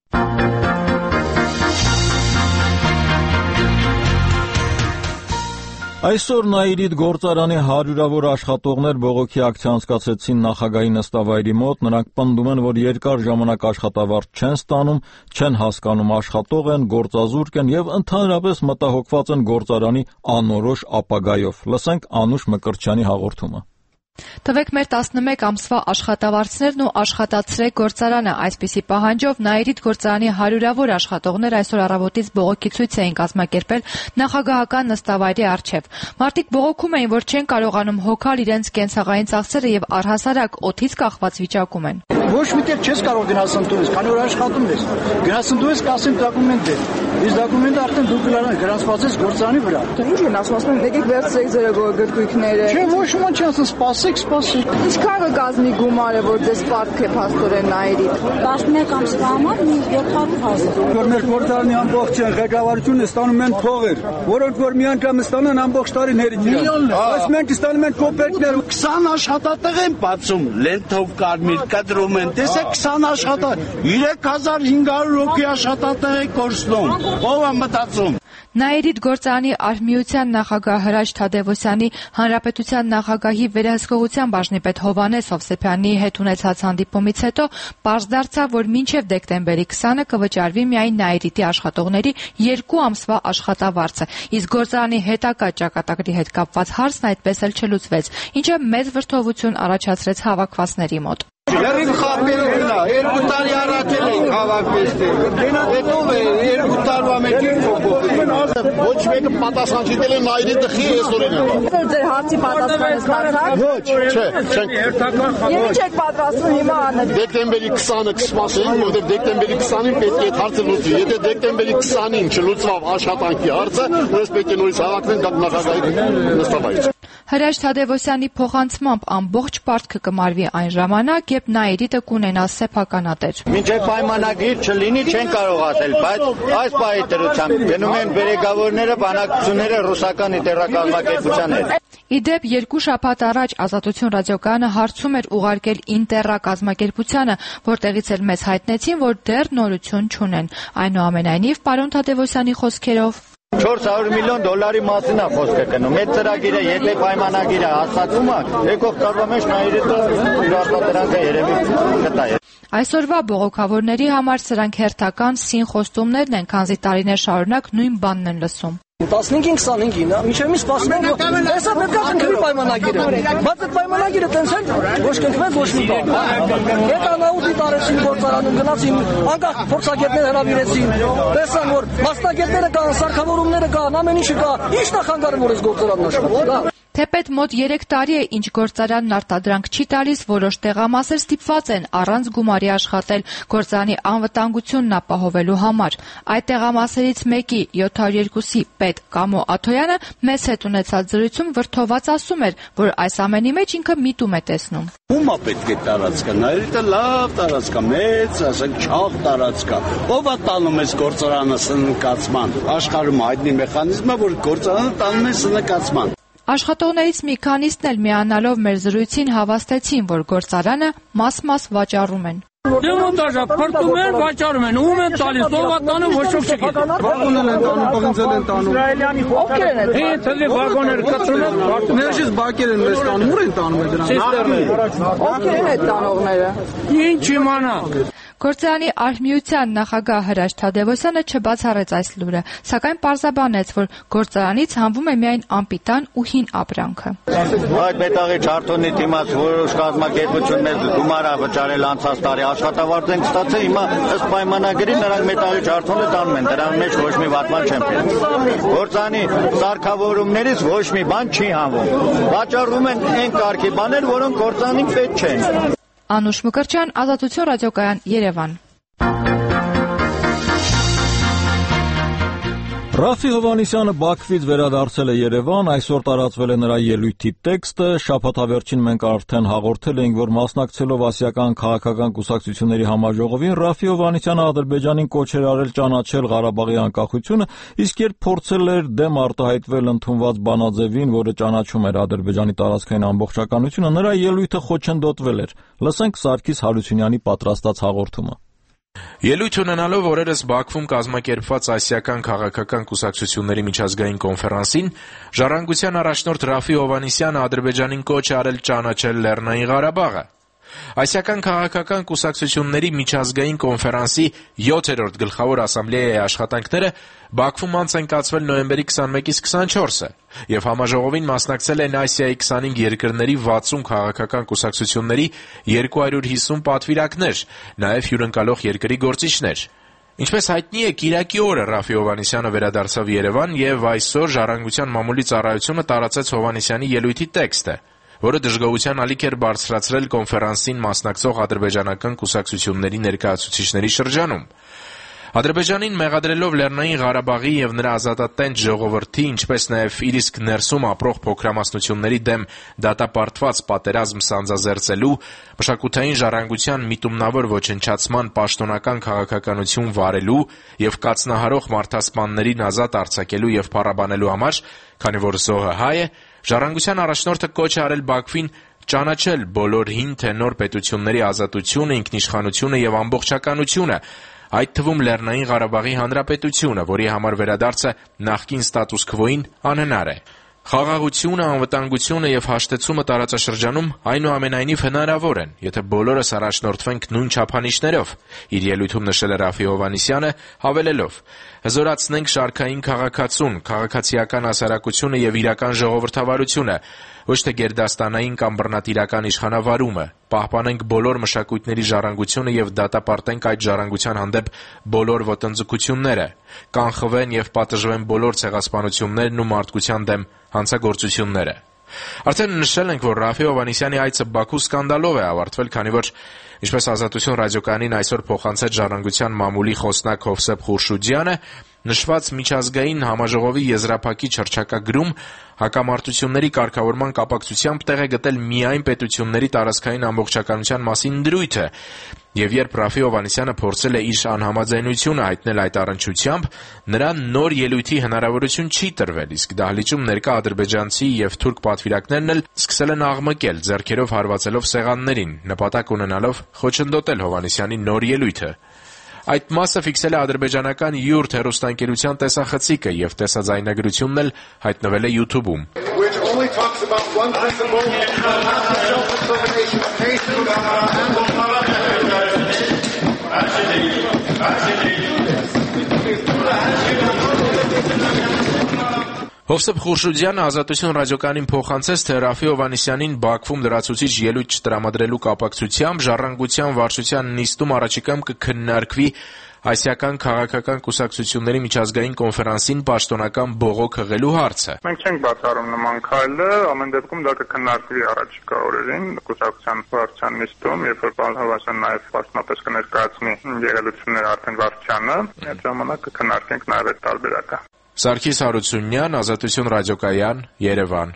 Այսօր Նաիրիդ գործարանի հարյուրավոր աշխատողներ բողոքի ակցիա անցկացրեցին նախագահի նստավայրի մոտ։ Նրանք պնդում են, որ երկար ժամանակ աշխատավարձ չեն ստանում, չեն հասկանում աշխատող են, գործազուրկ են եւ ընդհանրապես մտահոգված են գործարանի անորոշ ապագայով։ Լսենք Անուշ Մկրտչյանի հաղորդումը։ Տվեք մեր տասնմեկ ամսվա աշխատավարձներն ու աշխատացրեք գործարանը։ Այսպիսի պահանջով Նաիրիդ գործարանի հարյուրավոր աշխատողներ այսօր առավոտից բողոքի ցույց էին կազմակերպել նախագահական նստավայրի առջև։ Մարդիկ բողոքում էին, որ չեն կարողանում հոգալ իրենց կենցաղային ծախսերը եւ առհասարակ օդից կախված վիճակում են։ Ոչ մի տեղ չես կարող գնաս ընտրես, քանի որ աշխատում ես։ Գնաս ընտրես, կասեն դոկումենտ է։ Իսկ դոկումենտը արդեն դու գլարան գրանցված ես գործարանի վրա։ Ինչ են ասում, ասում են եկեք վերցրեք ձեր գրքույկները։ Չէ, ոչ ոք չի ասում, սպասեք, սպասեք։ Ինչքան կգազմի գումարը, որ դες պարտք է փաստորեն Նաիրիդ։ տասնմեկ ամսվա համար յոթ հարյուր հազար։ Որ մեր գործարանի ամբողջ ղեկավարությունը ստանում են փողեր, որոնք որ մի անգամ ստանան ամբողջ տարին հերիք։ Այս մենք ստանում ենք կոպեկներ, քսան աշխատատեղ են բացում, լենթով կարմիր կտրում կորցնում են։ Տեսեք քսան աշխատա երեք հազար հինգ հարյուր հոգի աշխատատեղ է կորցնում։ Ո՞վ է մտածում։ Նաիրիդ գործարանի արհմիության նախագահ Հրաչ Թադևոսյանի, Հանրապետության նախագահի վերահսկողության բաժնի պետ Հովհաննես Հովսեփյանի հետ ունեցած հանդիպումից հետո պարզ դարձավ, որ մինչև դեկտեմբերի քսանը կվճարվի միայն Նաիրիդի աշխատողների երկու ամսվա աշխատավարձը, իսկ գործարանի հետագա ճակատագրի հետ կապված հարցն այդպես էլ չլուծվեց, ինչը մեծ վրդովություն առաջացրեց հավաքվածների մոտ։ Լրիվ խապերն է, երկու տարի առաջ ենք հավաքվեցել։ Հետո երկու տարվա մեջ ոչ մեկը պատասխան չտել է Նաիրիդը խի էսօրին է։ Ձեր հարցի պատասխանը ստացաք։ Ոչ, չէ, չենք։ Ինչ եք պատրաստվում հիմա անել։ Դեկտեմբերի քսանը կսպասենք, որովհետև դեկտեմբերի քսանին պետք է այդ հարցը լուծվի։ Եթե դեկտեմբերի քսանին չլուծվավ աշխատանքի հարցը, ուրեմն պետք է նորից հավաքվենք կամ նախագահի նստավայրից։ Հրաչ Թադևոսյանի փոխանցմամբ ամբողջ պարտքը կմարվի այն ժամանակ, երբ Նաիրիդը կունենա սեփականատեր։ Մինչև պայմանագիր չլինի, չեն կարող ասել, բայց այս պահի դրությամբ գնում են բերեգավորները, բանակցությունները ռուսական ինտերակազմակերպության հետ։ Իդեպ երկու շաբաթ առաջ Ազատություն ռադիոկայանը հարցում էր ուղարկել Ինտերա կազմակերպությանը, որտեղից էլ մեզ հայտնեցին, որ դեռ նորություն չունեն։ Այնուամենայնիվ, պարոն Թադևոսյանի խոսքերով չորս հարյուր միլիոն դոլարի մասին է խոսքը գնում։ Այդ ծրագիրը, եթե պայմանագիրը հաստատվում է, եկող տարվա մեջ Նաիրիդը իր արտադրանքը երևի կտա։ Այսօրվա բողոքավորների համար սրանք հերթական սին խոստումներն են, քանզի տարիներ շարունակ նույն բանն են լսում։ տասնհինգին քսանհինգին, մինչև մի սպասում ենք, հեսա պետք է կնքվի պայմանագիրը, բայց այդ պայմանագիրը տենց էլ ոչ կնքվեց ոչ մի բան։ Հետանաուտի տարեցին գործարանում գնացին, անկախ փորձագետներ հրավիրեցին, տեսան, որ մասնագետները կան, սարքավորումները կան, ամեն ինչը կա, ի՞նչ նախանգարում որ այս գործարանն աշխատում։ Թեպետ մոտ երեք տարի է, ինչ գործարանն արտադրանք չի տալիս, որոշ տեղամասեր ստիպված են առանց գումարի աշխատել գործարանի անվտանգությունն ապահովելու համար։ Այդ տեղամասերից մեկի յոթ հարյուր երկուսի պետ Կամո Աթոյանը մեծ հետ ունեցած զրույցում վրդոված ասում էր, որ այս ամենի մեջ ինքը միտում է տեսնում։ Ում է պետք է տարածքը, Նաիրիդը լավ տարածք է, մեծ, ասենք չաղ տարածք է։ Ո՞վ է տանում այս գործարանը սնկացման։ Աշխարհում հայտնի մեխանիզմ է, որ գործարանը տանում է սնկացման։ Աշխատողներից մի քանիսն էլ միանալով մեր զրույցին հավաստեցին, որ գործարանը մաս-մաս վաճառում են։ Դեմոնտաժը փրկում են, վաճառում են, ում են տալիս, ով է տանում, ոչ ոք չգիտի։ Վագոնել են տանում, պղնձել են տանում։ Ովքեր են այդ։ Հենց դե վագոներ կտրում են, Ներշից բակեր են մեզ տանում, ուր են տանում է դրանք։ Ովքեր են այդ տանողները։ Ինչ իմանա։ Գործարանի արհմիության նախագահ Հրաչ Թադևոսյանը չբացառեց այս լուրը, սակայն պարզաբանեց, որ գործարանից հանվում է միայն անպիտան ու հին ապրանքը։ Այդ մետաղի չարթոնի դիմաց որոշ կազմակերպություններ գումար է վճարել անցած տարի աշխատավարձ են ստացել, հիմա ըստ պայմանագրի նրանք մետաղի չարթոնը տանում են, դրան մեջ ոչ մի վատման չեն փոխել։ Գործարանի սարքավորումներից ոչ մի բան չի հանվում։ Վաճառում են այն կարգի բաներ, որոնք գործարանին պետք չեն։ Անուշ Մկրտչյան, Ազատություն ռադիոկայան, Երևան։ Ռաֆի Հովհաննիսյանը Բաքվից վերադարձել է Երևան, այսօր տարածվել է նրա ելույթի տեքստը, շաբաթավերջին մենք արդեն հաղորդել էինք, որ մասնակցելով ասիական քաղաքական կուսակցությունների համաժողովին, Ռաֆի Հովհաննիսյանը Ադրբեջանին կոչ էր արել ճանաչել Ղարաբաղի անկախությունը, իսկ երբ փորձել էր դեմ արտահայտվել ընդունված բանաձևին, որը ճանաչում էր Ադրբեջանի տարածքային ամբողջականությունը, նրա ելույթը խոչընդոտվել էր։ Լսենք Սարգիս Հարությունյանի պատրաստած հաղորդումը։ Ելույթ ունենալով օրերս Բաքվում կազմակերպված ասիական քաղաքական կուսակցությունների միջազգային կոնֆերանսին, Ժառանգության առաջնորդ Ռաֆի Հովհաննիսյանը Ադրբեջանին կոչ է արել ճանաչել Լեռնային Ղարաբաղը։ Ասիական քաղաքական կուսակցությունների միջազգային կոնֆերանսի յոթերորդ գլխավոր ասամբլեայի աշխատանքները Բաքվում անց են կացվել նոյեմբերի քսանմեկից քսանչորսը, եւ համաժողովին մասնակցել են Ասիայի քսանհինգ երկրների վաթսուն քաղաքական կուսակցությունների երկու հարյուր հիսուն պատվիրակներ, նաեւ հյուրընկալող երկրի գործիչներ։ Ինչպես հայտնի է, կիրակի օրը Ռաֆի Հովհաննիսյանը վերադարձավ Երևան եւ այսօր Ժառանգության մամուլի ծառայությունը տարածեց Հովհաննիսյանի ելույթի տեքստը, որը դժգոհության ալիք էր բարձրացրել կոնֆերանսին մասնակցող ադրբեջանական կուսակցությունների ներկայացուցիչների շրջանում։ Ադրբեջանին մեղադրելով Լեռնային Ղարաբաղի եւ նրա ազատատենչ ժողովրդի, ինչպես նաեւ իր իսկ ներսում ապրող փոքրամասնությունների դեմ դատապարտված պատերազմ սանձազերծելու, մշակութային ժառանգության միտումնավոր ոչնչացման պաշտոնական քաղաքականություն վարելու եւ կացնահարող մարդասպաններին ազատ արձակելու եւ փառաբանելու համար, քանի որ զոհը հայ է, Ժառանգության առաջնորդը կոչ է արել Բաքվին ճանաչել բոլոր հին թե նոր պետությունների ազատությունը, ինքնիշխանությունը եւ ամբողջականությունը, այդ թվում Լեռնային Ղարաբաղի Հանրապետությունը, որի համար վերադարձը նախկին ստատուս քվոին անհնար է։ Խաղաղությունը, անվտանգությունը եւ հաշտեցումը տարածաշրջանում այնուամենայնիվ հնարավոր են, եթե բոլորս առաջնորդվենք նույն չափանիշներով, իր ելույթում նշել է Ռաֆի Հովհաննիսյանը, հավելելով. հզորացնենք շարքային քաղաքացուն, քաղաքացիական հասարակությունը եւ իրական ժողովրդավարությունը, ոչ թե գերդաստանային կամ բռնատիրական իշխանավարումը, պահպանենք բոլոր մշակույթների ժառանգությունը եւ դատապարտենք այդ ժառանգության հանդեպ բոլոր ոտնձգությունները, կանխվեն եւ պատժվեն բոլոր ցեղասպանություններն ու մարդկության դեմ հանցագործությունները։ Արդեն նշել ենք, որ Ռաֆի Հովհաննիսյանի այցը Բաքու սկանդալով է ավարտվել, քանի որ, ինչպես Ազատություն ռադիոկայանին այսօր փոխանցեց Ժառանգության մամուլի խոսնակ Հովսեփ Խուրշուդյանը, նշված միջազգային համաժողովի եզրափակիչ հռչակագրում հակամարտությունների կարգավորման կապակցությամբ տեղ է գտել միայն պետությունների տարածքային ամբողջականության մասին դրույթը, եւ երբ Ռաֆի Հովհաննիսյանը փորձել է իր անհամաձայնությունը հայտնել այդ առնչությամբ, նրան նոր ելույթի հնարավորություն չի տրվել, իսկ դահլիճում ներկա ադրբեջանցի եւ թուրք պատվիրակներն էլ սկսել են աղմկել, ձեռքերով հարվածելով սեղաններին, նպատակ ունենալով խոչընդոտել Հովհաննիսյանի նոր ելույթը։ Այդ մասը ֆիքսել է ադրբեջանական յուրտ հեռուստաընկերության տեսախցիկը եւ տեսաձայնագրությունն էլ հայտնվել է YouTube-ում։ Հովսեփ Խուրշուդյանը Ազատություն ռադիոկայանին փոխանցեց, թե Ռաֆի Հովհաննիսյանին Բաքվում լրացուցիչ ելույթ չտրամադրելու կապակցությամբ Ժառանգության վարչության նիստում առաջիկայում կքննարկվի Ասիական քաղաքական կուսակցությունների միջազգային կոնֆերանսին պաշտոնական բողոք հղելու հարցը։ Մենք չենք բացառում նման քայլը, ամեն դեպքում դա կքննարկվի առաջիկա օրերին կուսակցության վարչության նիստում, երբ որ պարոն Հովհաննիսյանը նաև պաշտոնապես կներկայացնի ելույթները արդեն վարչությանը, այդ ժամանակ կքննարկենք նաև այդ տարբերակը։ Սարգիս Հարությունյան, Ազատություն ռադիոկայան, Երևան։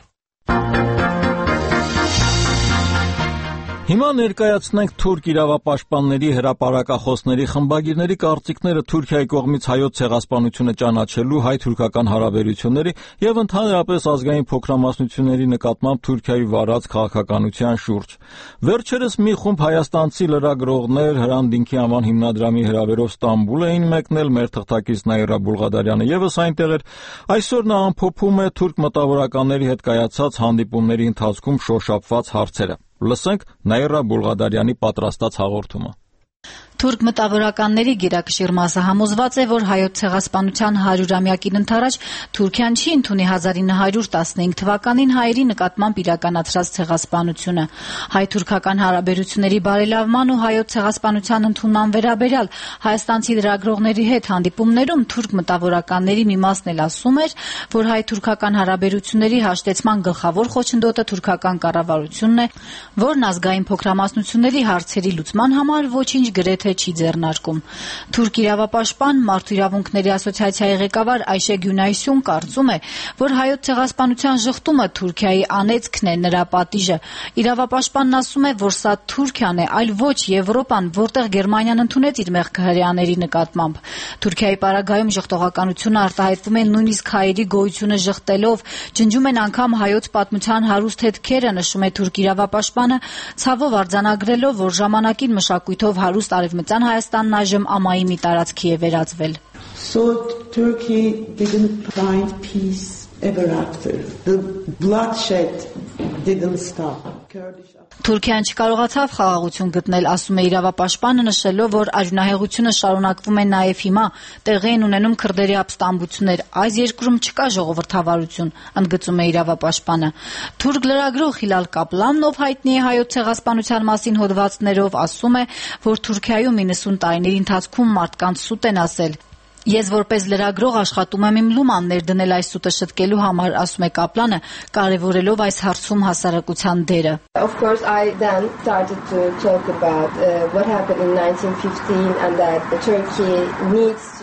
Հիմա ներկայացնենք թուրք իրավապաշտպանների հրապարակախոսների խմբագիրների կարծիքները Թուրքիայի կողմից հայոց ցեղասպանությունը ճանաչելու հայ-թուրքական հարաբերությունների եւ ընդհանրապես ազգային փոքրամասնությունների նկատմամբ Թուրքիայի վարած քաղաքականության շուրջ։ Վերջերս մի խումբ հայաստանցի լրագրողներ Հրանտ անվան հիմնադրամի հրավերով Ստամբուլ էին մեկնել, մեր թղթակից Նաիրա Բուլղադարյանը եւս այնտեղ էր։ Այսօր նա ամփոփում է թուրք մտավորականների հետ կայացած հանդիպումների ընթացքում շոշափված հարցերը։ Լսենք Նաիրա Բուլղադարյանի պատրաստած հաղորդումը։ Թուրք մտավորականների գերակշիռ մասը համոզված է, որ հայոց ցեղասպանության հարյուրամյակին ընթരാճ Թուրքիան չի ընդունի հազար ինը հարյուր տասնհինգ թվականին հայերի նկատմամբ իրականացրած ցեղասպանությունը։ Հայ-թուրքական հարաբերությունների բարելավման ու հայոց ցեղասպանության ընդունման վերաբերյալ հայաստանցի լրագրողների հետ հանդիպումներում թուրք մտավորականների մի մասն էլ ասում էր, որ հայ-թուրքական հարաբերությունների հաշտեցման գլխավոր խոչընդոտը թուրքական կառավարությունն է, որն ազգային փոքրամասնությունների հարցերի լուծման համար ոչինչ գրեթե չի ձեռնարկում։ Թուրք իրավապաշտպան Մարդու իրավունքների ասոցիացիայի ղեկավար Այշե Գյունայսյուն կարծում է, որ հայոց ցեղասպանության ժխտումը Թուրքիայի անեծքն է, նրա պատիժը։ Իրավապաշտպանն ասում է, որ սա Թուրքիան է, այլ ոչ Եվրոպան, որտեղ Գերմանիան ընդունեց իր մեղքը հրեաների նկատմամբ։ Թուրքիայի պարագայում ժխտողականությունը արտահայտվում է նույնիսկ հայերի գոյությունը ժխտելով, ջնջում են անգամ հայոց պատմության հարուստ հետքերը, նշում է թուրք իրավապաշտպանը, ցավով արձանագրելով, որ ժամանակին մշակույթով հարուստ Արևմտյան Հայաստանն այժմ ամայի մի տարածքի է վերածվել։ So Turkey didn't find peace ever after. The bloodshed didn't stop. Թուրքիան չկարողացավ խաղաղություն գտնել, ասում է իրավապաշտպանը, նշելով, որ արյունահեղությունը շարունակվում է նաև հիմա, տեղի են ունենում քրդերի ապստամբություններ, այս երկրում չկա ժողովրդավարություն, ընդգծում է իրավապաշտպանը։ Թուրք լրագրող Հիլալ Կապլանն, ով հայտնի է հայոց ցեղասպանության մասին հոդվածներով, ասում է, որ Թուրքիայում իննսուն տարիների ընթացքում մարդկանց սուտ են ասել։ Ես որպես լրագրող աշխատում եմ իմ լուման ներդնել այս սուտը շտկելու համար, ասում է Կապլանը, կարևորելով այս հարցում հասարակության դերը։ Of course I then started to talk about uh, what happened in nineteen fifteen and that Turkey needs to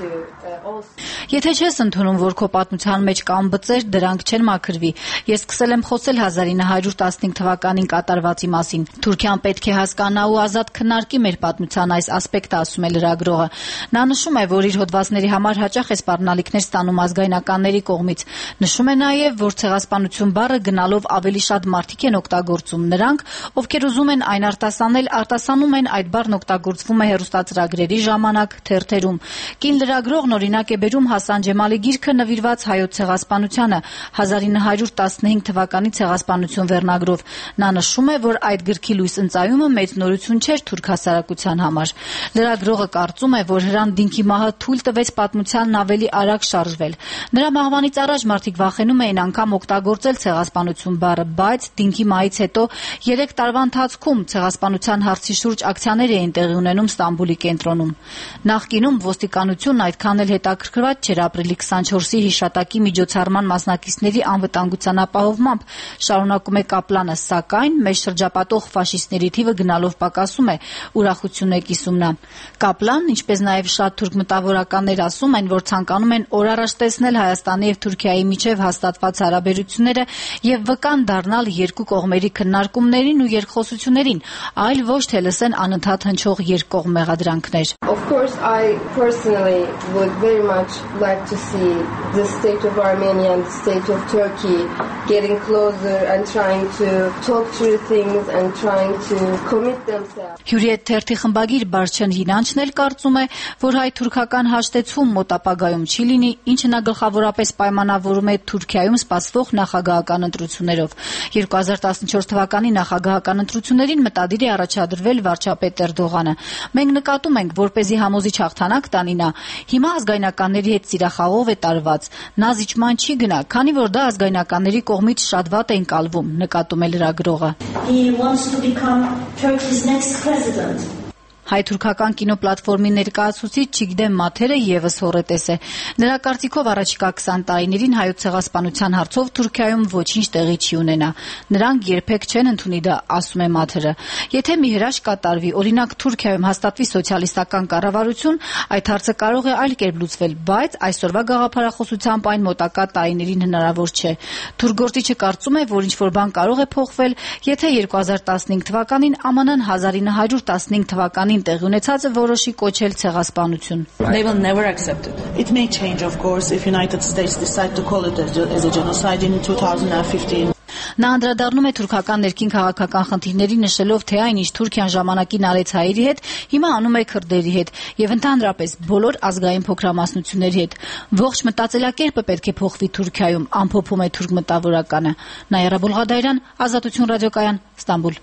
Եթե չես ընդունում, որ քո պատմության մեջ կան բծեր, դրանք չեն մաքրվի։ Ես սկսել եմ խոսել հազար ինը հարյուր տասնհինգ թվականին կատարվածի մասին։ Թուրքիան պետք է հասկանա ու ազատ քննարկի մեր պատմության այս ասպեկտը, ասում է լրագրողը։ Նա նշում է, որ իր հոդվածների համար հաճախ է սպառնալիքներ ստանում ազգայնականների կողմից։ Նշում է նաև, որ ցեղասպանություն բառը գնալով ավելի շատ մարդիկ են օգտագործում։ Նրանք, ովքեր ուզում են այն արտասանել, արտասանում են այդ բառն օգտագործվում է հեռուստածրագրերի ժամանակ, թերթերում։ Կին լրագրողն օրինակ է բերում Հասան Ջեմալի գիրքը նվիրված հայոց ցեղասպանությանը հազար ինը հարյուր տասնհինգ թվականի ցեղասպանություն վերնագրով։ Նա նշում է, որ այդ գրքի լույս ընծայումը մեծ նորություն չէր թուրք հասարակության համար։ Լրագրողը կարծում է, որ Հրան Դինքի մահը թույլ տվեց պատմությանն ավելի արագ շարժվել։ Նրա մահվանից առաջ մարդիկ վախենում էին անգամ օգտագործել ցեղասպանություն բառը, բայց Դինքի մահից հետո երեք տարվա ընթացքում ցեղասպանության հարցի շուրջ ակցիաներ էին տեղի ունենում Ստամբուլի կենտրոնում։ Նախկինում ոստիկանությունն այդքան էլ հետաքրքրված չէր ապրիլի քսանչորսի հիշատակի միջոցառման մասնակիցների անվտանգության ապահովմամբ, շարունակում է Կապլանը, սակայն մեզ շրջապատող ֆաշիստների թիվը գնալով պակասում է, ուրախություն է կիսում նա։ Կապլանն, ինչպես նաև շատ թուրք մտավորականներ ասում են, որ ցանկանում են օր առաջ տեսնել Հայաստանի եւ Թուրքիայի միջև հաստատված հարաբերությունները եւ վկան դառնալ երկու կողմերի քննարկումներին ու երկխոսություններին, այլ ոչ թե լսեն անընդհատ հնչող երկկողմ մեղադրանքներ։ Of course, I personally would very much like to see the state of Armenia and the state of Turkey getting closer and trying to talk through things and trying to commit themselves. Հյուրիետ թերթի խմբագիր Բարչեն Հինանչն էլ կարծում է, որ հայ-թուրքական հաշտեցում մոտ ապագայում չի լինի, ինչը նա գլխավորապես պայմանավորում է Թուրքիայում սպասվող նախագահական ընտրություններով։ երկու հազար տասնչորս թվականի նախագահական ընտրություններին մտադիր է առաջադրվել վարչապետ Էրդողանը։ Մենք նկատում ենք, որպեսզի համոզիչ հաղթանակ տանի նա, հիմա ազգայնականների հետ սիրախաղով է տարված։ Նա զիջման չի գնա, քանի որ դա ազգայնականների կողմից շատ վատ է ընկալվում, նկատում է լրագրողը։ He wants to become Turkey's next president. Հայ-թուրքական կինոպլատֆորմի ներկայացուցիչ Չիգդեմ Մաթերը եւս հոռետես է։ Նրա կարծիքով առաջիկա քսան տարիներին հայոց ցեղասպանության հարցով Թուրքիայում ոչինչ տեղի չի ունենա։ Նրանք երբեք չեն ընդունի դա, ասում է Մաթերը։ Եթե մի հրաշք կատարվի, օրինակ Թուրքիայում հաստատվի սոցիալիստական կառավարություն, այդ հարցը կարող է այլ կերպ լուծվել, բայց այսօրվա գաղափարախոսությամբ այն մոտակա տարիներին հնարավոր չէ։ Թուրք գործիչը կարծում է, որ ինչ-որ բան կարող է փոխվել, եթե երկու հազար տասնհինգ թվականին Ա Մ Ն-ն հազար ինը հարյուր տասնհինգ թվականին տեղի ունեցածը որոշի կոչել ցեղասպանություն։ They will never accept it. It may change, of course, if United States decide to call it as a genocide in two thousand fifteen. Նա անդրադառնում է թուրքական ներքին քաղաքական խնդիրների, նշելով, թե այնինչ Թուրքիան ժամանակին արեց հայերի հետ, հիմա անում է քրդերի հետ եւ ընդհանրապես բոլոր ազգային փոքրամասնությունների հետ։ Ողջ մտածելակերպը պետք է փոխվի Թուրքիայում, ամփոփում է թուրք մտավորականը։ Նաիրա Բուլղադայրյան, Ազատություն ռադիոկայան, Ստամբուլ։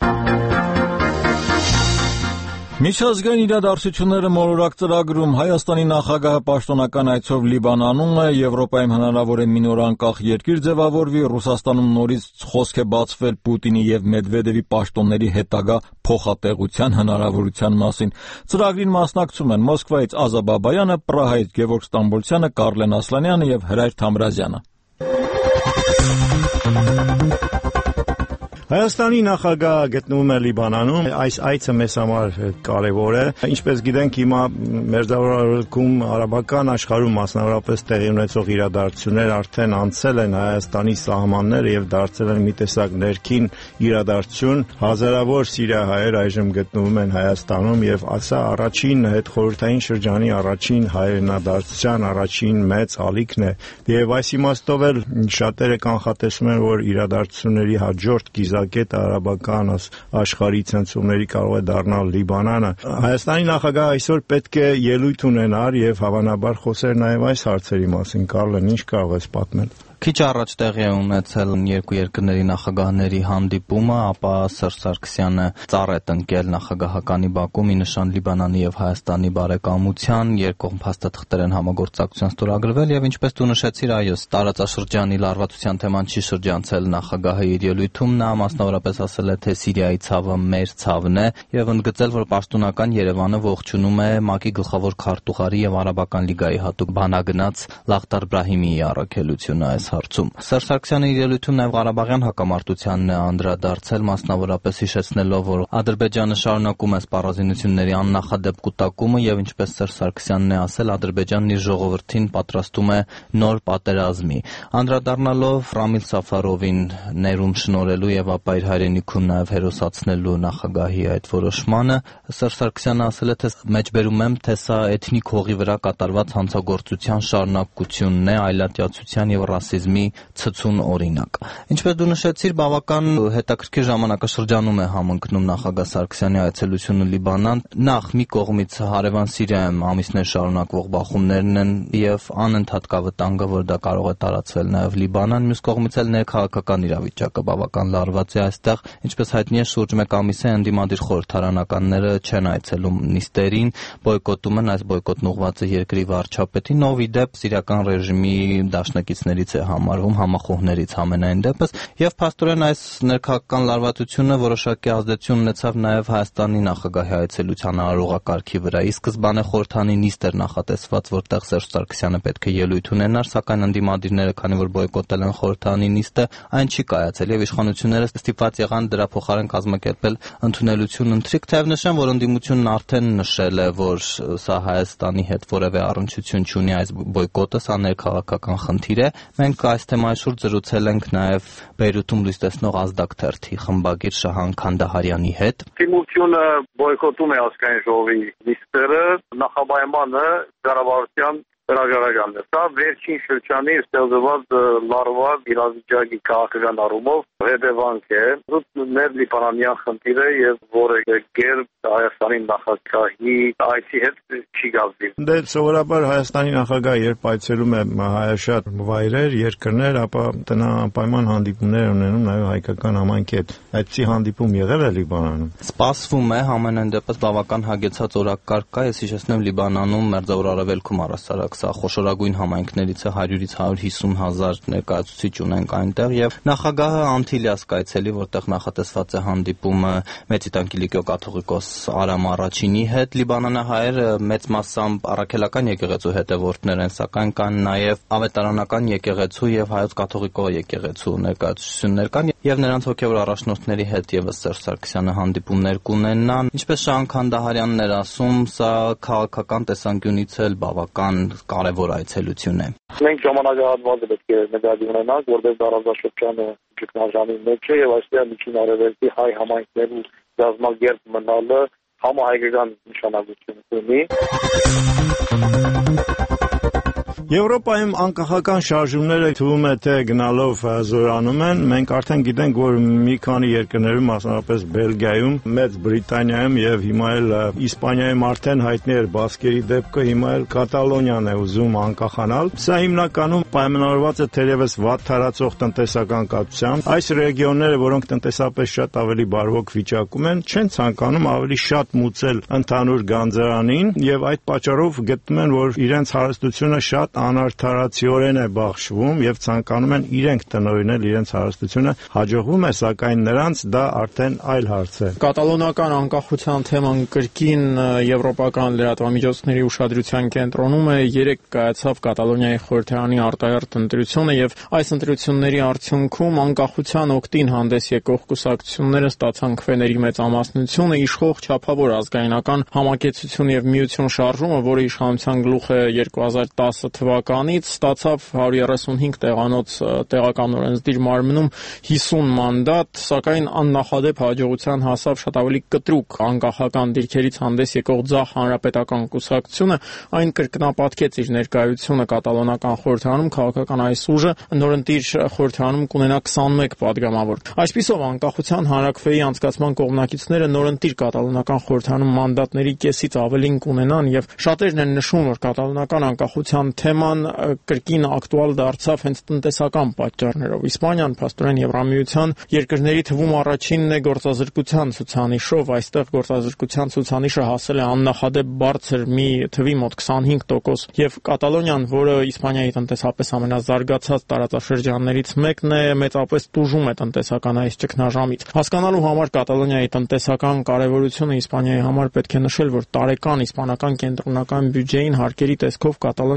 Միջազգային իրադարձությունները մոլորակ ծրագրում Հայաստանի նախագահը պաշտոնական այցով Լիբանանում է, Եվրոպայում հնարավոր է մի նոր անկախ երկիր ձևավորվի, Ռուսաստանում նորից խոսք է բացվել Պուտինի եւ Մեդվեդևի պաշտոնների հետագա փոխատեղության հնարավորության մասին։ Ծրագրին մասնակցում են Մոսկվայից Ազա Բաբայանը, Պրահայից Գևորգ Ստամբոլցյանը, Կարլեն Ասլանյանը եւ Հրայր Թամրազյանը։ Հայաստանի նախագահը գտնվում է Լիբանանում, այս այցը մեզ համար կարևոր է։ Ինչպես գիտենք, հիմա մերձավորում արաբական աշխարհում մասնավորապես տեղի ունեցող իրադարձություններ արդեն անցել են Հայաստանի սահմանները եւ դարձել են մի տեսակ ներքին իրադարձություն։ Հազարավոր սիրիահայեր այժմ գտնվում են Հայաստանում եւ ասա առաջին հետխորհրդային շրջանի առաջին հայրենադարձության առաջին մեծ ալիքն է։ Եվ այս իմաստով էլ շատերը կանխատեսում են, որ իրադարձությունների հաջորդ գիզ կետ արաբական աշխարհի ցնցումների կարող է դառնալ Լիբանանը։ Հայաստանի նախագահը այսօր պետք է ելույթ ունենար եւ հավանաբար խոսեր նաեւ այս հարցերի մասին։ Կարլեն, ինչ կարող ես պատմել։ Քիչ առաջ տեղի է ունեցել երկու երկրների նախագահների հանդիպումը, ապա Սերժ Սարգսյանը ծառ է տնկել նախագահականի Բաքվում՝ ի նշան Լիբանանի եւ Հայաստանի բարեկամության, երկկողմ փաստաթղթեր են համագործակցության ստորագրվել եւ ինչպես դու նշեցիր, այո, տարածաշրջանի լարվածության թեման չի շրջանցել նախագահը իր ելույթում, նա մասնավորապես ասել է, թե Սիրիայի ցավը մեր ցավն է եւ ընդգծել, որ պաշտոնական Երևանը ողջունում է ՄԱԿ-ի գլխավոր քարտուղարի եւ Արաբական լիգայի հատուկ բանագնաց Լախտար Բրահիմիի առաքելությունը այս հարցում։ Սերժ Սարգսյանը իր ելույթում նաև Ղարաբաղյան հակամարտությանն է անդրադարձել, մասնավորապես հիշեցնելով, որ Ադրբեջանը շարունակում է սպառազինությունների աննախադեպ կուտակումը եւ ինչպես Սերժ Սարգսյանն է ասել, Ադրբեջանն իր ժողովրդին պատրաստում է նոր պատերազմի։ Անդրադառնալով Ռամիլ Սաֆարովին ներում շնորհելու եւ ապա իր հայրենիքում նաև հերոսացնելու նախագահի այդ որոշմանը, Սերժ Սարգսյանը ասել է, թե մեջբերում եմ, թե սա էթնիկ հողի վրա կատարված հանցագործության շարունակությունն է, այլատյացության եւ ռասիզմի ցցուն օրինակ։ Ինչպես դու նշեցիր, բավական հետաքրքիր ժամանակաշրջանում է համընկնում նախագահ Սարգսյանի այցելությունը Լիբանան։ Նախ մի կողմից հարևան Սիրիայում ամիսներ շարունակվող բախումներն են եւ անընդհատ կա վտանգը, որ դա կարող է տարածվել նաեւ Լիբանան, մյուս կողմից էլ ներքաղաքական իրավիճակը բավական լարված է այստեղ, ինչպես հայտնի է, շուրջ մեկ ամիս է ընդդիմադիր խորհրդարանականները չեն այցելում նիստերին, բոյկոտում են, այս բոյկոտն ուղղված է երկրի վարչապետին, ով ի դեպ սիրիական ռեժիմի դաշնակիցներից է համարվում, համախոհներից ամենայն դեպս, եւ փաստորեն այս ներքաղաքական լարվածությունը որոշակի ազդեցություն ունեցավ նաեւ Հայաստանի նախագահի այցելության արարողակարգի վրա։ Ի սկզբանե խորհրդանի նիստ էր նախատեսված, որտեղ Սերժ Սարգսյանը պետք է ելույթ ունենար, սակայն ընդդիմադիրները, քանի որ բոյկոտել են խորհրդանի նիստը, այն չի կայացել եւ իշխանությունները ստիպված եղան դրա փոխարեն կազմակերպել ընդունելություն ընթրիք, թեև նշեմ, որ ընդդիմությունն արդեն նշել է, որ սա Հայաստանի հետ որևէ առնչություն չունի այս բոյկոտը, սա ներքաղաքական խնդիր է։ Մենք այս թեմայի շուրջ զրուցել ենք նաեւ Բեյրութում լույս տեսնող Ազդակ թերթի խմբագիր Շահան Քանդահարյանի հետ։ Թիմությունը բոյկոտում է ազգային ժողովի նիստերը, նախապայմանը կառավարության հրաժարականն է։ Սա վերջին շրջանի ստեղծված լարված իրավիճակի քաղաքական առումով հետևանք է։ Մեր լիբանանյան խնդիրը եւ որը գեր Հայաստանի նախագահի այցի հետ չի գազվի։ Դե սովորաբար Հայաստանի նախագահը երբ այցելում է հայաշատ վայրեր, երկրներ, ապա տնապայման հանդիպումներ ունենում նաեւ հայկական համայնքի հետ։ Այդպիսի հանդիպում եղել է Լիբանանում։ Սպասվում է, ամենայն դեպս բավական հագեցած օրակարգ կա, ես հիշեցնեմ Լիբանանում Մերձավոր Արևելքում առասարակ սա խոշորագույն համայնքներից է, հարյուրից հարյուր հիսուն հազար ներկայացուցիչ ունենք այնտեղ եւ նախագահը Անտիլիաս կայցելի, որտեղ նախատեսված է հանդիպումը Մեծիտանկիլիկիո կաթողիկոս Արամ Առաջինի հետ։ Լիբանանահայերը մեծ մասամբ առաքելական եկեղեցու հետևորդներ են, սակայն կան նաեւ ավետարանական եկեղեցու եւ հայոց կաթողիկո եկեղեցու ներկայացուցիչներ կան եւ նրանց հոգեվոր առաջնորդների հետ եւս Սերժ Սարգսյանը հանդիպումներ կունենա։ Ինչպես Շահան Քանդահարյանն էր ասում, սա քաղաքական տեսանկյունից էլ բավական կարևոր այցելություն է։ Մենք ժամանակահատվածը պետք է նկատի ունենանք, որտեղ տարածաշրջանը ճգնաժամի մեջ է եւ այստեղ միջին արևելքի հայ համայնքներու գազագերբ մնալը համահայկական նշանակություն ունի։ Եվրոպայում անկախական շարժումները թվում է թե գնալով զորանում են։ Մենք արդեն գիտենք, որ մի քանի երկրներում, մասնավորապես Բելգիայում, Մեծ Բրիտանիայում եւ հիմա էլ Իսպանիայում արդեն հայտնի էր բասկերի դեպքը, հիմա էլ Կատալոնիան է ուզում անկախանալ։ Սա հիմնականում պայմանավորված է թերևս վատ տարածող տնտեսական կապությամբ։ Այս ռեգիոնները, որոնք տնտեսապես շատ ավելի բարվոք վիճակում են, չեն ցանկանում ավելի շատ մուծել ընդհանուր գանձարանին եւ այդ պատճառով գտնում են, որ իրենց հարստությունը շատ անարդարացիորեն է բաշխվում եւ ցանկանում են իրենք տնօրինել իրենց հարստությունը, հաջողվում է, սակայն նրանց դա արդեն այլ հարց է։ Կատալոնական անկախության թեման կրկին եվրոպական լրատվամիջոցների ուշադրության կենտրոնում է։ Երեկ կայացավ Կատալոնիայի խորհրդարանի արտահերթ ընտրությունը եւ այս ընտրությունների արդյունքում անկախության օգտին հանդես եկող կուսակցությունները ստացան քվեների մեծամասնությունը, իշխող չափավոր ազգայնական համակեցություն եւ միություն շարժումը, որը իշխանության գլուխ է երկու հազար տասը թվականից, ստացավ հարյուր երեսունհինգ տեղանոց տեղական օրենսդիր մարմնում հիսուն մանդատ, սակայն աննախադեպ հաջողության հասավ շատ ավելի կտրուկ անկախական դիրքերից հանդես եկող ձախ հանրապետական կուսակցությունը, այն կրկնապատկեց իր ներկայությունը կատալոնական խորհրդարանում, քաղաքական այս ուժը նորընտիր խորհրդարանում կունենա քսանմեկ պատգամավոր։ Այսպիսով անկախության հանրաքվեի անցկացման կողմնակիցները նորընտիր կատալոնական խորհրդարանում մանդատների կեսից ավելին կունենան եւ շատերն են նշում, որ կատալոնական անկախության թեման կրկին ակտուալ դարձավ հենց տնտեսական պատճառներով։ Իսպանիան փաստորեն Եվրամիության երկրների թվում առաջինն է գործազրկության ցուցանիշով, այստեղ գործազրկության ցուցանիշը հասել է աննախադեպ բարձր մի թվի մոտ քսանհինգ տոկոս եւ Կատալոնիան, որը Իսպանիայի տնտեսապես ամենազարգացած տարածաշրջաններից մեկն է, մեծապես տուժում է տնտեսական այս ճգնաժամից։ Հասկանալու համար Կատալոնիայի տնտեսական կարևորությունը Իսպանիայի համար պետք է նշել, որ տարեկան իսպանական կենտրոնական բյուջեին հարկերի տեսքով Կատալոնիան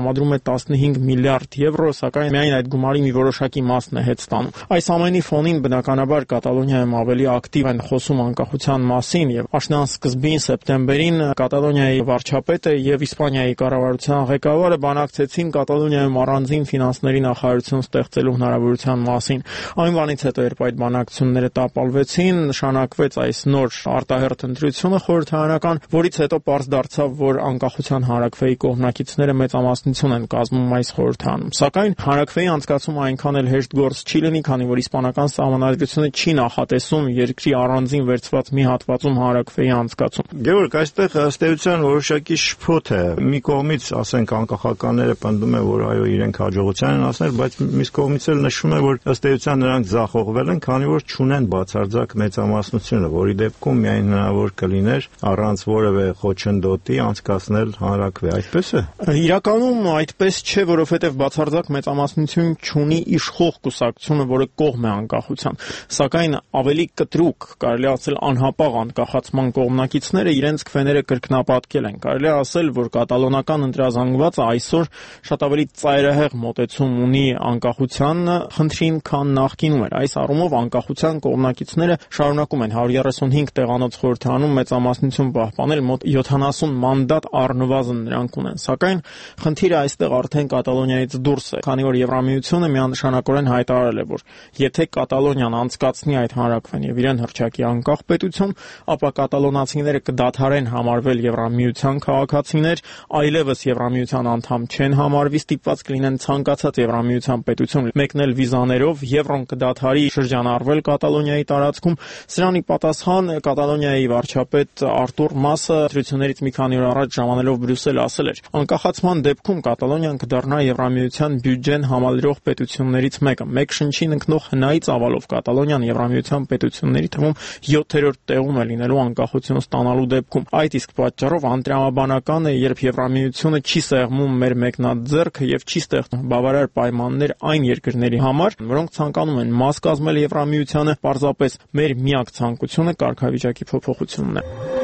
տրամադրում է տասնհինգ միլիարդ եվրո, սակայն միայն այդ գումարի մի որոշակի մասն է հետ ստանում։ Այս ամենի ֆոնին բնականաբար Կատալոնիայում ավելի ակտիվ են խոսում անկախության մասին եւ աշնան սկզբին սեպտեմբերին Կատալոնիայի վարչապետը եւ Իսպանիայի կառավարության ղեկավարը բանակցեցին Կատալոնիայում առանձին ֆինանսների նախարարություն ստեղծելու հնարավորության մասին։ Այն բանից հետո, երբ այդ բանակցությունները տապալվեցին, նշանակվեց այս նոր արտահերթ ընտրությունը խորհրդարանական, որից հետո պարզ դարձավ, որ անկախության հանրաքվեի կողմնակիցները մեծամասնություն են կազմում այս խորհրդարանում։ Սակայն հանրաքվեի անցկացումը այնքան էլ հեշտ գործ չի լինի, քանի որ իսպանական սահմանադրությունը չի նախատեսում երկրի առանձին վերցված մի հատվածում հանրաքվեի անցկացում։ Գևորգ, այստեղ ըստ էության որոշակի շփոթ է։ Մի կողմից, ասենք, անկախականները պնդում են, որ այո, իրենք հաջողության են հասնել, բայց մյուս կողմից էլ նշում է, որ ըստ էության նրանք ձախողվել են, քանի որ չունեն բացարձակ մեծամասնությունը, որի դեպքում միայն հնարավոր կլիներ առանց որևէ խոչընդոտի անցկացնել հանրաքվե։ Այդպես է։ Իրականում այդպես չէ, որովհետև բացարձակ մեծամասնություն չունի իշխող կուսակցությունը, որը կողմ է անկախության, սակայն ավելի կտրուկ, կարելի ասել անհապաղ անկախացման կողմնակիցները իրենց քվեները կրկնապատկել են։ Կարելի ասել, որ կատալոնական ընտրազանգվածը այսօր շատ ավելի ծայրահեղ մոտեցում ունի անկախության խնդրին, քան նախկինում էր։ Այս առումով անկախության կողմնակիցները շարունակում են հարյուր երեսունհինգ տեղանոց խորհրդարանում մեծամասնություն պահպանել, մոտ յոթանասուն մանդատ առնվազն նրանք ունեն։ Սակայն խնդիրը այստեղ արդեն Կատալոնիայից դուրս է, քանի որ Եվրամիությունը միանշանակորեն հայտարարել է, որ եթե Կատալոնիան անցկացնի այդ հանրաքվեն եւ իրեն հռչակի անկախ պետություն, ապա կատալոնացիները կդադարեն համարվել Եվրամիության քաղաքացիներ, այլևս Եվրամիության անդամ չեն համարվի, ստիպված կլինեն ցանկացած Եվրամիության պետություն մեկնել վիզաներով, Եվրոն կդադարի շրջանառվել Կատալոնիայի տարածքում։ Սրանի պատասխան Կատալոնիայի վարչապետ Արտուր Մասը ընտրություններից մի քանի օր առաջ ժամանելով Բրյուսել ասել էր. անկախացման դեպքում Կատալոնիան կդառնա Եվրամիության բյուջեն համալրող պետություններից մեկը։ Մեկ շնչին ընկնող հնայի ծավալով Կատալոնիան Եվրամիության պետությունների թվում յոթերորդ տեղում է լինելու անկախություն ստանալու դեպքում։ Այդ իսկ պատճառով անտրամաբանական է, երբ Եվրամիությունը չի սեղմում մեր մեկնաձեռքը եւ չի ստեղծում բավարար պայմաններ այն երկրների համար, որոնք ցանկանում են մաս կազմել Եվրամիությանը, պարզապես մեր միակ ցանկությունը կարգավիճակի փոփոխությունն է։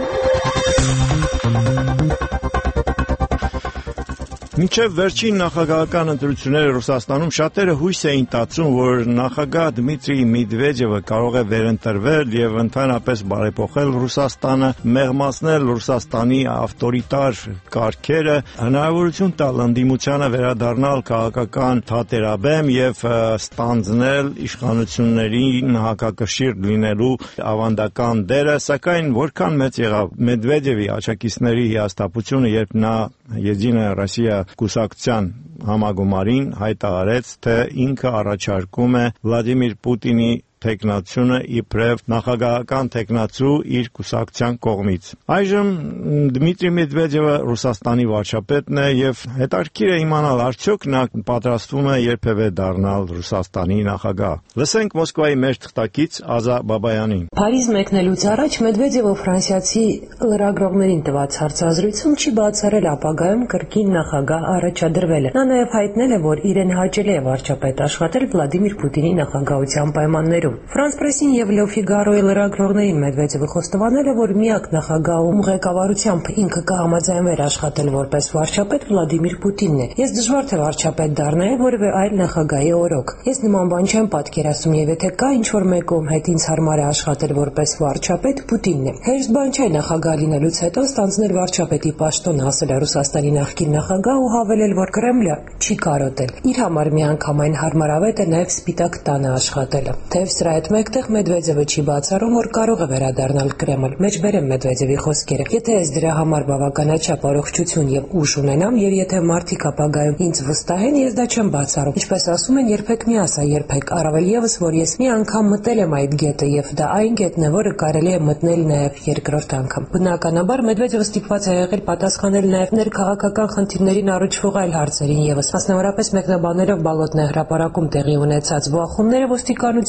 Մինչև վերջին նախագահական ընտրությունները Ռուսաստանում շատերը հույս էին տածում, որ նախագահ Դմիտրի Մեդվեդևը կարող է վերընտրվել եւ ընդհանրապես բարեփոխել Ռուսաստանը, մեղմացնել Ռուսաստանի ավտորիտար կարգերը, հնարավորություն տալ ընդդիմությանը վերադառնալ քաղաքական թատերաբեմ եւ ստանձնել իշխանություններին հակակշիռ լինելու ավանդական դերը, սակայն որքան մեծ եղավ Մեդվեդևի աջակիցների հիասթափությունը, երբ նա Եդինա Ռոսիա կուսակցության համագումարին հայտարարեց, թե ինքը առաջարկում է Վլադիմիր Պուտինի թեկնածությունը իբրև նախագահական թեկնածու իր կուսակցության կողմից։ Այժմ Դմիտրի Մեդվեդևը Ռուսաստանի վարչապետն է եւ հետաքրքիր է իմանալ, արդյոք նա պատրաստվում է երբևէ դառնալ Ռուսաստանի նախագահ։ Լսենք Մոսկվայի մեր թղթակից Ազա Բաբայանին։ Փարիզ մեկնելուց առաջ Մեդվեդևը ֆրանսիացի լրագրողներին տված հարցազրույցում չի բացառել ապագայում կրկին նախագահ առաջադրվելը։ Նա նաեւ հայտնել է, որ իրեն հաճելի է վարչապետ աշխատել Վլադիմիր Պուտինի նախագահության պայմաններում։ Ֆրանս պրեսին եւ Le Figaro-ի լրագրողներին Մեդվեդևը խոստովանել է, որ միակ նախագահում ղեկավարությամբ ինքը կհամաձայնվեր աշխատել որպես վարչապետ Վլադիմիր Պուտինն է։ Ես դժվար թե վարչապետ դառնայի որևէ այլ նախագահի օրոք։ Ես նման բան չեմ պատկերացնում եւ եթե կա ինչ-որ մեկում հետ ինձ հարմար է աշխատել որպես վարչապետ, Պուտինն է։ Հեշտ բան չէ նախագահ լինելուց հետո ստանձնել վարչապետի պաշտոն, ասել է Ռուսաստանի նախկին նախագահ ու հավելել, որ Կրեմլը չի կարոտել։ Իր համար միանգամայն հարմարավետ է նաեւ Սպիտակ տանը աշխատելը։ Թեև սրա հետ մեկտեղ Մեդվեդևը չի բացառում, որ կարող է վերադառնալ Կրեմլ։ Մեջբերեմ Մեդվեդևի խոսքերը։ Եթե ես դրա համար բավականաչափ առողջություն եւ ուժ ունենամ, եւ եթե մարդիկ ապագայում ինձ վստահեն, ես դա չեմ բացառում։ Ինչպես ասում են, երբեք մի ասա երբեք, առավել եւս, որ ես մի անգամ մտել եմ այդ գետը եւ դա այն գետն է, որը կարելի է մտնել նաեւ երկրորդ անգամ։ Բնականաբար Մեդվեդևը ստիպված է եղել պատասխանել նաեւ ներքաղաքական խնդիրներին առնչվող այլ հարցերին եւս, մասնավորապես մեկնաբանելով Բալոտնե հրապարակում տեղի ունեցած բախումները ոստիկանության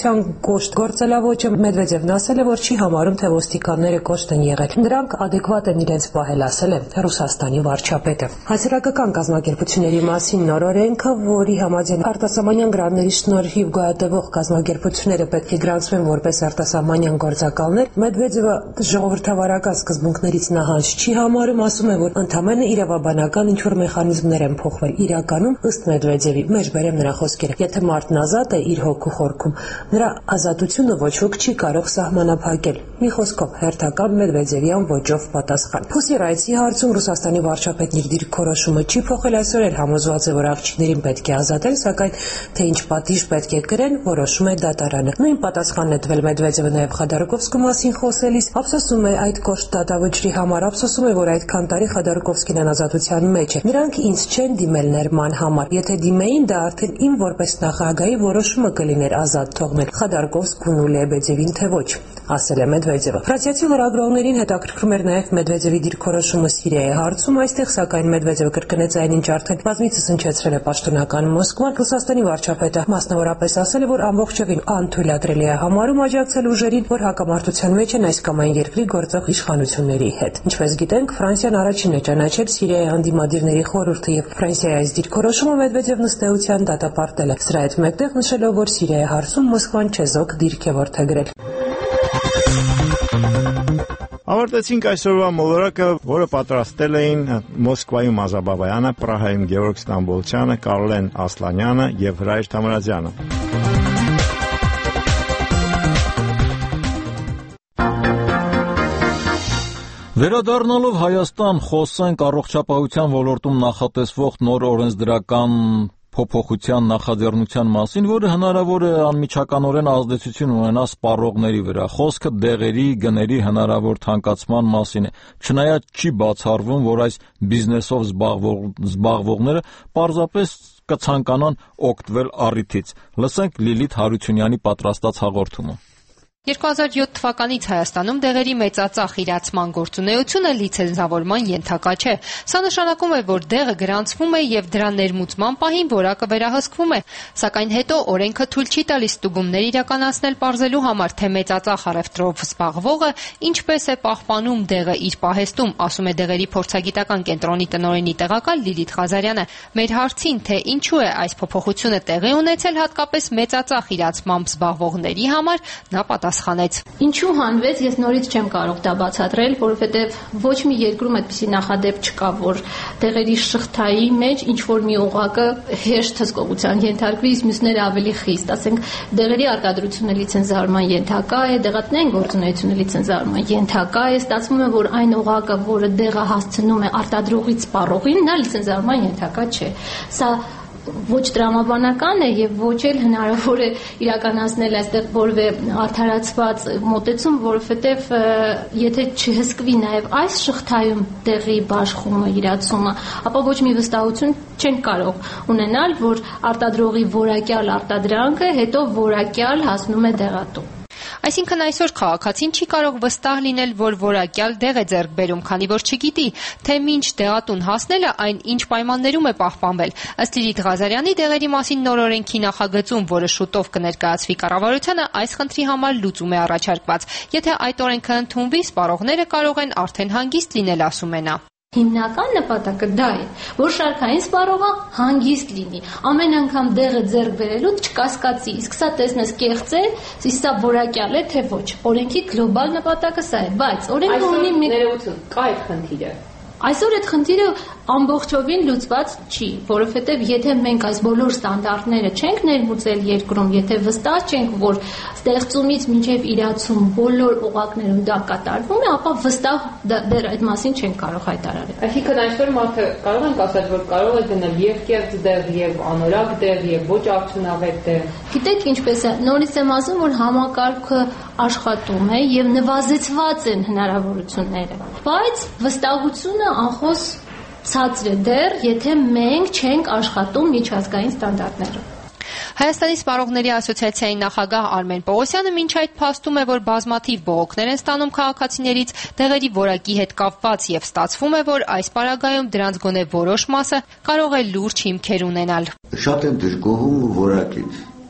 կոշտ գործելավոճը Մեդվեդևն ասել է, որ չի համարում, թե ոստիկանները կոշտ են եղել։ Նրանք adekvat են իրենց պահել, ասել է Ռուսաստանի վարչապետը։ Հասարակական կազմակերպությունների մասին նոր օրենքը, որի համաձայն արտասահմանյան գրանների շնորհիվ գոյատևող կազմակերպությունները պետք է գրանցվեն որպես արտասահմանյան գործակալներ, Մեդվեդևը ժողովրդավարական սկզբունքներից նահանջ չի համարում, ասում է, որ ընդամենը իրավաբանական ինչ-որ մեխանիզմներ են փոխվել։ Իրականում, ըստ Մեդվեդևի, մեջ բերեմ նրա խոսքերը, եթե մարդն ազատ է իր հոգու խորքում, նրա ազատությունը ոչ ոք չի կարող սահմանափակել։ Մի խոսքով, հերթական Մեդվեդևյան ոճով պատասխան։ Pussy Rights-ի հարցում Ռուսաստանի վարչապետն իր դիրքորոշումը չի փոխել, այսօր էլ համոզված է, որ աղջիկներին պետք է ազատել, սակայն թե ինչ պատիժ պետք է կրեն, որոշում է դատարանը։ Նույն պատասխանն է տվել Մեդվեդևը նաև Խոդորկովսկու մասին խոսելիս, ափսոսում է այդ կոշտ դատավճռի համար, ափսոսում է, որ այդքան տարի Խոդորկովսկին անազատության մեջ է։ Նրանք ինձ չեն դիմել ներման համար։ Եթե դիմեին, դա արդեն իմ որպես նախագահի որոշումը կլիներ ազատ թողնել Խոդորկովսկուն ու Լեբեդևին, թե ոչ, ասել է Մեդվեդևը։ Ֆրանսիացի լրագրողներին հետաքրքրում էր նաև Մեդվեդևի դիրքորոշումը Սիրիայի հարցում, այստեղ սակայն Մեդվեդևը կրկնեց այն, ինչ արդեն բազմիցս հնչեցրել է պաշտոնական Մոսկվան։ Ռուսաստանի վարչապետը մասնավորապես ասել է, որ ամբողջովին անթույլատրելի է համարում աջակցել ուժերին, որ հակամարտության մեջ են այս կամ այն երկրի գործող իշխանությունների հետ։ Ինչպես գիտենք, Ֆրանսիան առաջինն է ճանաչել Սիրիայի անդիմադիրների խորհուրդը եւ Ֆրանսիայի այս դիրքորոշումը Մեդվեդևն ըստ էության դատապարտել է։ Սրա հետ մեկտեղ նշելով, որ Սիրիայի հարցում Մոսկվան չեզոք դիրք է որդեգրել։ Ավարտեցինք այսօրվա մոլորակը, որը պատրաստել էին Մոսկվայում Ազաբաբայանը, Պրահայում Գևորգ Ստամբոլցյանը, Կարլեն Ասլանյանը եւ Հրայր Թամրազյանը։ Վերադառնալով Հայաստան, խոսենք առողջապահության ոլորտում նախատեսվող նոր օրենսդրական փոփոխության նախաձեռնության մասին, որը հնարավոր է անմիջականորեն ազդեցություն ունենա սպառողների վրա։ Խոսքը դեղերի, գների հնարավոր թանկացման մասին է։ Չնայած չի բացառվում, որ այս բիզնեսով զբաղվող, զբաղվողները պարզապես կցանկանան օգտվել առիթից։ Լսենք Լիլիթ Հարությունյանի պատրաստած հաղորդումը։ երկու հազար յոթ թվականից Հայաստանում դեղերի մեծածախ իրացման գործունեությունը լիցենզավորման ենթակա չէ։ Սա նշանակում է, որ դեղը գրանցվում է եւ դրա ներմուծման պահին որակը վերահսկվում է, սակայն հետո օրենքը թույլ չի տալիս ստուգումներ իրականացնել պարզելու համար, թե մեծածախ առևտրով զբաղվողը ինչպես է պահպանում դեղը իր պահեստում, ասում է դեղերի փորձագիտական կենտրոնի տնօրենի տեղակալ Լիլիթ Ղազարյանը։ Մեր հարցին, թե ինչու է այս փոփոխությունը տեղի ունեցել հատկապես մեծածախ իրացմամբ զբաղվողների համար, նա պատասխանեց. Ինչու հանվեց, ես նորից չեմ կարող դա բացատրել, որովհետև ոչ մի երկրում այդպիսի նախադեպ չկա, որ դեղերի շղթայի մեջ ինչ որ մի օղակը հեշտ հսկողության ենթարկվի, իսկ մյուսները ավելի խիստ, ասենք դեղերի արտադրությունը լիցենզավորման ենթակա է, դեղատնային գործունեությունը լիցենզավորման ենթակա է, ստացվում է, որ այն օղակը, որը դեղը հասցնում է արտադրողից սպառողին, նա լիցենզավորման ենթակա չէ։ Սա ոչ տրամաբանական է եւ ոչ էլ հնարավոր է իրականացնել այստեղ որևէ արդարացված մոտեցում, որովհետեւ եթե չհսկվի նաեւ այս շղթայում դեղի բաշխումը, իրացումը, ապա ոչ մի վստահություն չեն կարող ունենալ, որ արտադրողի որակյալ արտադրանքը հետո որակյալ հասնում է դեղատու։ Այսինքն այսօր քաղաքացին չի կարող վստահ լինել, որ որակյալ դեղ է ձեռք բերում, քանի որ չգիտի, թե մինչ դեղատուն հասնելը այն ինչ պայմաններում է պահպանվել։ Ըստ Լիլիթ Ղազարյանի, դեղերի մասին նոր օրենքի նախագծում, որը շուտով կներկայացվի կառավարությանը, այս խնդրի համար լուծում է առաջարկված։ Եթե այդ օրենքը ընդունվի, սպառողները կարող են արդեն հանգիստ լինել, ասում է նա։ Հիմնական նպատակը դա է, որ շարքային սպառողը հանգիստ լինի, ամեն անգամ դեղը ձեռք բերելուց չկասկածի, իսկ սա տեսնես կեղծ է, իսկ սա որակյալ է, թե ոչ։ Օրենքի գլոբալ նպատակը սա է, բայց օրենքը ունի մի ներողություն, կա այդ խնդիրը։ Այսօր այդ խնդիրը ամբողջովին լուծված չի, որովհետև եթե մենք այս բոլոր ստանդարտները չենք ներմուծել երկրում, եթե վստահ չենք, որ ստեղծումից մինչև իրացում բոլոր օղակներում դա կատարվում է, ապա վստահ դեռ այդ մասին չենք կարող հայտարարել։ Այսինքն այսօր մարդը կարող ենք ասել, որ կարող է գնել եւ կեղծ դեղ, եւ անորակ դեղ, եւ ոչ արդյունավետ դեղ։ Գիտեք ինչպես է, նորից եմ ասում, որ համակարգը աշխատում է եւ նվազեցված են հնարավորությունները, բայց վստահությունը անխոս ցածր է դեռ, եթե մենք չենք աշխատում միջազգային ստանդարտներով։ Հայաստանի սպառողների ասոցիացիայի նախագահ Արմեն Պողոսյանը մինչ այդ փաստում է, որ բազմաթիվ բողոքներ են ստանում քաղաքացիներից դեղերի որակի հետ կապված եւ ստացվում է, որ այս պարագայում դրանց գոնե որոշ մասը կարող է լուրջ հիմքեր ունենալ։ Շատ են դժգոհում որակից,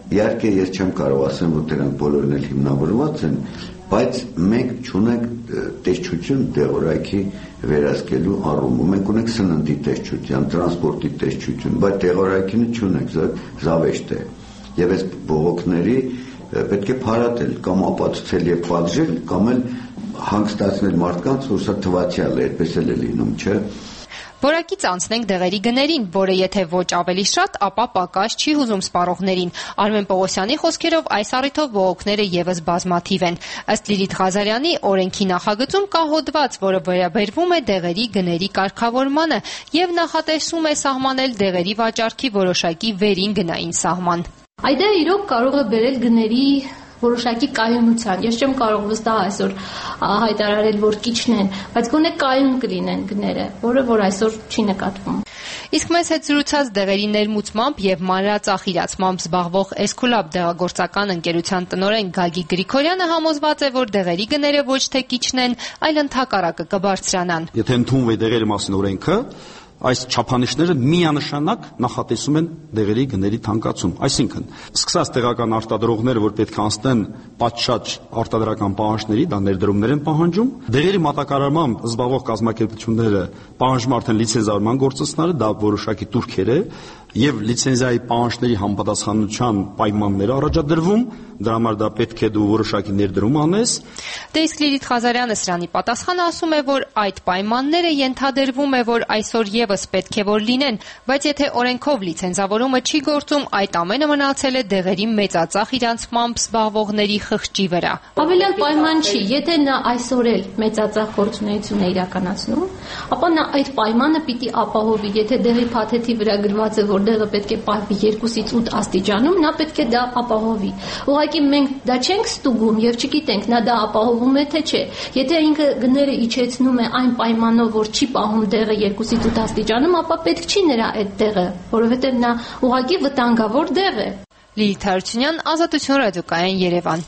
Իհարկե ես չեմ կարող ասեմ, որ դրանք բոլորն էլ հիմնավորված են, բայց մենք չունենք տեսչություն դեղորայքի վերահսկելու առումով։ Մենք ունենք սննդի տեսչություն, տրանսպորտի տեսչություն, բայց դեղորայքինը չունենք, զավեշտ է։ Եվ այս բողոքների պետք է փարատել կամ ապացուցել եւ պատժել, կամ էլ հանգստացնել մարդկանց, որ սա թվացial է, այդպես էլ է լինում, չէ՞։ Որակից անցնենք դեղերի գներին, որը եթե ոչ ավելի շատ, ապա պակաս չի հուզում սպառողներին։ Արմեն Պողոսյանի խոսքերով այս առիթով բողոքները եւս բազմաթիվ են։ Ըստ Լիլիթ Ղազարյանի օրենքի նախագծում կա հոդված, որը վերաբերվում է դեղերի գների կարգավորմանը եւ նախատեսում է սահմանել դեղերի վաճառքի որոշակի վերին գնային սահման։ Այդ է իրոք կարող է բերել գների որոշակի կայունության։ Ես չեմ կարող վստահ այսօր հայտարարել, որ կիչնեն, բայց գոնե կայուն կլինեն գները, որը որ այսօր չի նկատվում։ Իսկ մեզ հետ զրուցած դեղերի ներմուծմամբ եւ մանրածախ իրացմամբ զբաղվող Էսկուլաբ դեղագործական ընկերության տնօրեն Գագիկ Գրիգորյանը համոզված է, որ դեղերի գները ոչ թե կիչնեն, այլ ընդհակառակը կբարձրանան։ Եթե ընդունվի դեղերի մասին օրենքը, այս չափանիշները միանշանակ նախատեսում են դեղերի գների թանկացում, այսինքն սկսած տեղական արտադրողները, որ պետք է անցնեն պատշաճ արտադրական պահանջների, դա ներդրումներ են պահանջում, դեղերի մատակարարմամբ զբաղվող կազմակերպությունները պահանջում արդեն լիցենզավորման գործընթացները, դա որոշակի турքեր է եւ լիցենզիայի պահանջների համապատասխանության պայմաններ առաջադրվում, դրա համար դա պետք է դու որոշակի ներդրում անես։ Դե իսկ Լիլիթ Ղազարյանը սրանի պատասխանը ասում է, որ այդ պայմանները ենթադրվում է, որ այսօր եւս պետք է որ լինեն, բայց եթե օրենքով լիցենզավորումը չի գործում, այդ ամենը մնացել է դեղերի մեծածախ իրանցմամբ զբաղվողների խղճի վրա։ Ավելին պայման չի, եթե նա այսօր էլ մեծածախ գործունեություն է իրականացնում, ապա նա այդ պայմանը պիտի ապահովի, եթե դեղի փաթեթի վրա գրված է, որ դեղը պետք է պահվի երկուսից ութ աստիճանում, նա պետք է դա ապահովի։ Ուղղակի մենք դա չենք ստուգում եւ չգիտենք նա դա ապահովում է թե չէ։ Եթե ինքը գները իջեցնում է այն պայմանով, որ չի պահում դեղը երկուսից ութ աստիճանում, ապա պետք չի նրա այդ դեղը, որովհետեւ նա ուղղակի վտանգավոր դեղ է։ Լիլիթ Հարությունյան, Ազատություն ռադիոկայան, Երևան։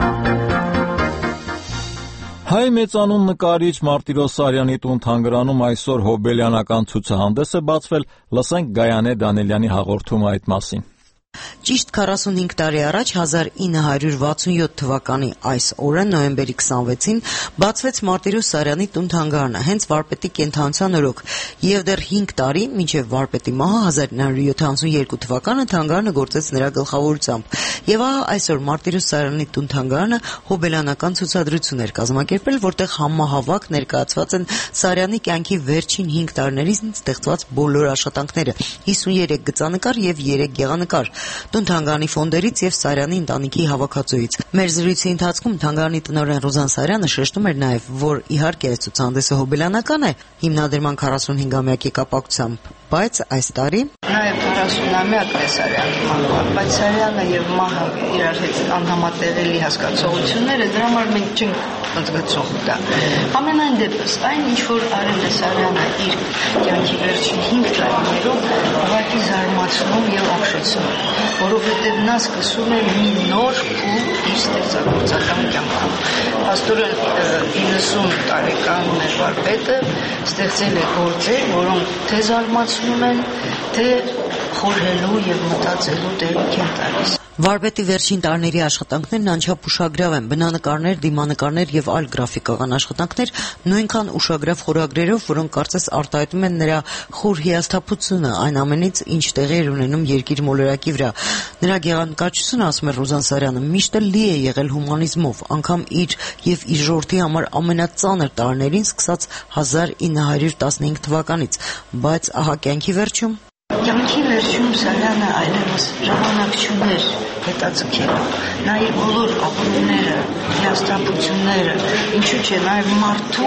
Հայ մեծանուն նկարիչ Մարտիրոս Սարյանի տուն-թանգարանում այսօր հոբելյանական ցուցահանդես է բացվել, լսենք Գայանե Դանելյանի հաղորդումը այդ մասին։ Ճիշտ քառասունհինգ տարի առաջ հազար ինը հարյուր վաթսունյոթ թվականի այս օրը նոյեմբերի քսանվեցին բացվեց Մարտիրոս Սարյանի տուն-թանգարանը, հենց վարպետի կենթանության օրոք, եւ դեռ հինգ տարի մինչեւ վարպետի մահը հազար ինը հարյուր յոթանասունյոթ թվականը թանգարանը գործեց նրա գլխավորությամբ։ Եվ ահա այսօր Մարտիրոս Սարյանի տուն-թանգարանը հոբելյանական ցուցադրություն էր կազմակերպել, որտեղ համահավաք ներկայացված են Սարյանի կյանքի վերջին հինգ տարիներին ստեղծված բոլոր աշխատանքները՝ հիսուներեք գծանկար եւ երեք գեղանկար։ Տուն-թանգարանի ֆոնդերից եւ Սարյանի ընտանիքի հավաքածուից։ Մեր զրույցի ընթացքում թանգարանի տնօրեն Ռուզան Սարյանը շեշտում էր նաեւ, որ իհարկե այս ցուցահանդեսը հոբելյանական է հիմնադրման քառասունհինգամյակի կապակցությամբ, բայց այս տարի նաեւ քառասունամյակն է Սարյանի մահվան, բայց Սարյանը եւ մահը իրար հետ անհամատեղելի հասկացողությունները, դրա համար մենք չենք ընդգծում դա։ Ամենայն դեպս այն ինչ որ արել է Սարյանը իր կյանքի վերջին հինգ տարիներով, ուղղակի զարմացնում եւ ապշեցնում, որովհետեւ նա սկսում է մի նոր փուլ իր ստեղծագործական կյանքում։ Աստորեն իննսուն տարեկան մեր վարպետը ստեղծել է գործեր, որոնք թե զարմացնում են, թե խորհելու եւ մտածելու տեղիք են տալիս։ Վարպետի վերջին տարիների աշխատանքներն անչափ ուշագրավ են, բնանկարներ, դիմանկարներ եւ այլ գրաֆիկական աշխատանքներ նույնքան ուշագրավ խորագրերով, որոնք կարծես արտահայտում են նրա խոր հիասթափությունը այն ամենից, ինչ տեղի էր ունենում երկիր մոլորակի վրա։ Նրա գեղանկարչությունը, ասում է Ռուզան Սարյանը, միշտ լի է եղել հումանիզմով, անգամ իր եւ իր ժողովրդի համար ամենածանր տարիներին սկսած հազար ինը հարյուր տասնհինգ թվականից, բայց ահա կյանքի վերջում Կյանքի վերջում Սարյանը այլևս ժամանակ չուներ հետաձգելու, նա իր բոլոր ապրումները, հիասթափությունները, ինչու՞ չէ, նաև մարդու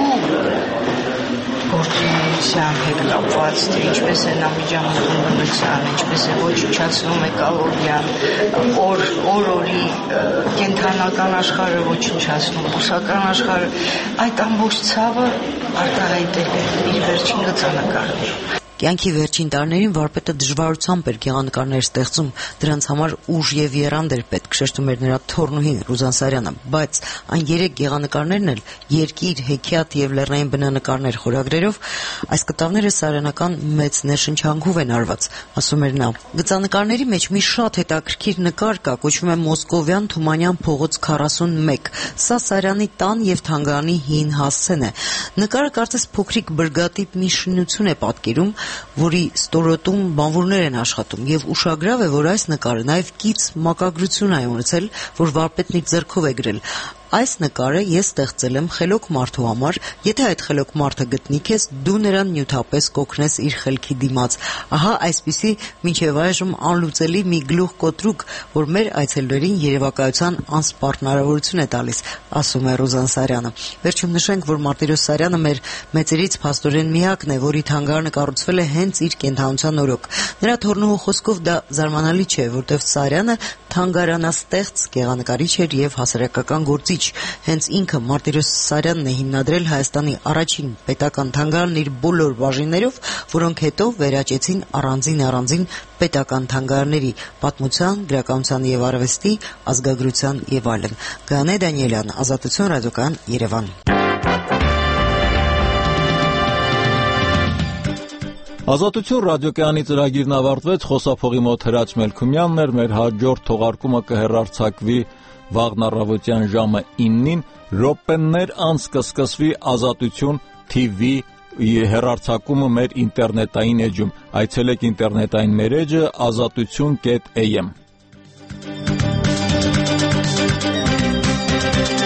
գործունեության հետ կապված, թե ինչպես է նա միջամտությունն, ինչպես է ոչնչացնում էկոլոգիան, օր օր-օրի կենթանական աշխարհը ոչնչացնում, բուսական աշխարհը, այդ ամբողջ ցավը արտահայտել է իր վերջին գծանկարներում։ Կյանքի վերջին տարիներին վարպետը դժվարությամբ էր գեղանկարներ ստեղծում, դրանց համար ուժ եւ եռանդ էր պետք, շեշտում էր նրա թորնուհին Ռուզան Սարյանը, բայց այն երեք գեղանկարներն էլ երկիր, հեքիաթ եւ լեռնային բնանկարներ խորագրերով այս կտավները սարյանական մեծ ներշնչանքով են արված, ասում էր նա։ Գծանկարների մեջ մի շատ հետաքրքիր նկար կա, կոչվում է Մոսկովյան Թումանյան փողոց քառասունմեկ։ Սա Սարյանի տան եւ թանգարանի հին հասցեն է։ Նկարը կարծես փոքրիկ բրգատիպ մի շինություն է պատկերում, որի ստորոտում բանվորներ են աշխատում, եւ ուշագրավ է, որ այս նկարը նաեւ կից մակագրություն է ունեցել, որ վարպետն իր ձեռքով է գրել։ Այս նկարը ես ստեղծել եմ խելոք մարդու համար, եթե այդ խելոք մարդը գտնի քեզ, դու նրան նյութապես կօգնես իր խելքի դիմաց։ Ահա այսպիսի մինչև այժմ անլուծելի մի գլուխ կոտրուկ, որ մեր այցելուներին երևակայության անսպառ հնարավորություն է տալիս, ասում է Ռուզան Սարյանը։ Վերջում նշենք, որ Մարտիրոս Սարյանը մեր մեծերից փաստորեն միակն է, որի թանգարանը կառուցվել է հենց իր կենթանության օրոք։ Նրա թորնուհու խոսքով դա զարմանալի չէ, որտեղ Սարյանը թանգարանաստեղծ, գեղանկարիչ էր եւ հասարակական գործիչ։ Հենց ինքը Մարտիրոս Սարյանն է հիմնադրել Հայաստանի առաջին պետական թանգարանն իր բոլոր բաժիններով, որոնք հետո վերաճեցին առանձին-առանձին պետական թանգարանների, պատմության, գրականության եւ արվեստի, ազգագրության եւ այլն։ Գանե Դանիելյան, Ազատություն, Ռադիոկայան, Երևան։ Ազատություն ռադիոկայանի ծրագիրն ավարտվեց, խոսափողի մոտ Հրաչ Մելքումյանն էր, մեր հաջորդ թողարկումը կհեռարձակվի վաղն առավոտյան ժամը իննին, րոպեներ անց կսկսվի Ազատություն թի վի հեռարձակումը մեր ինտերնետային էջում։ Այցելեք ինտերնետային մեր էջը ազատություն կետ էյ էմ։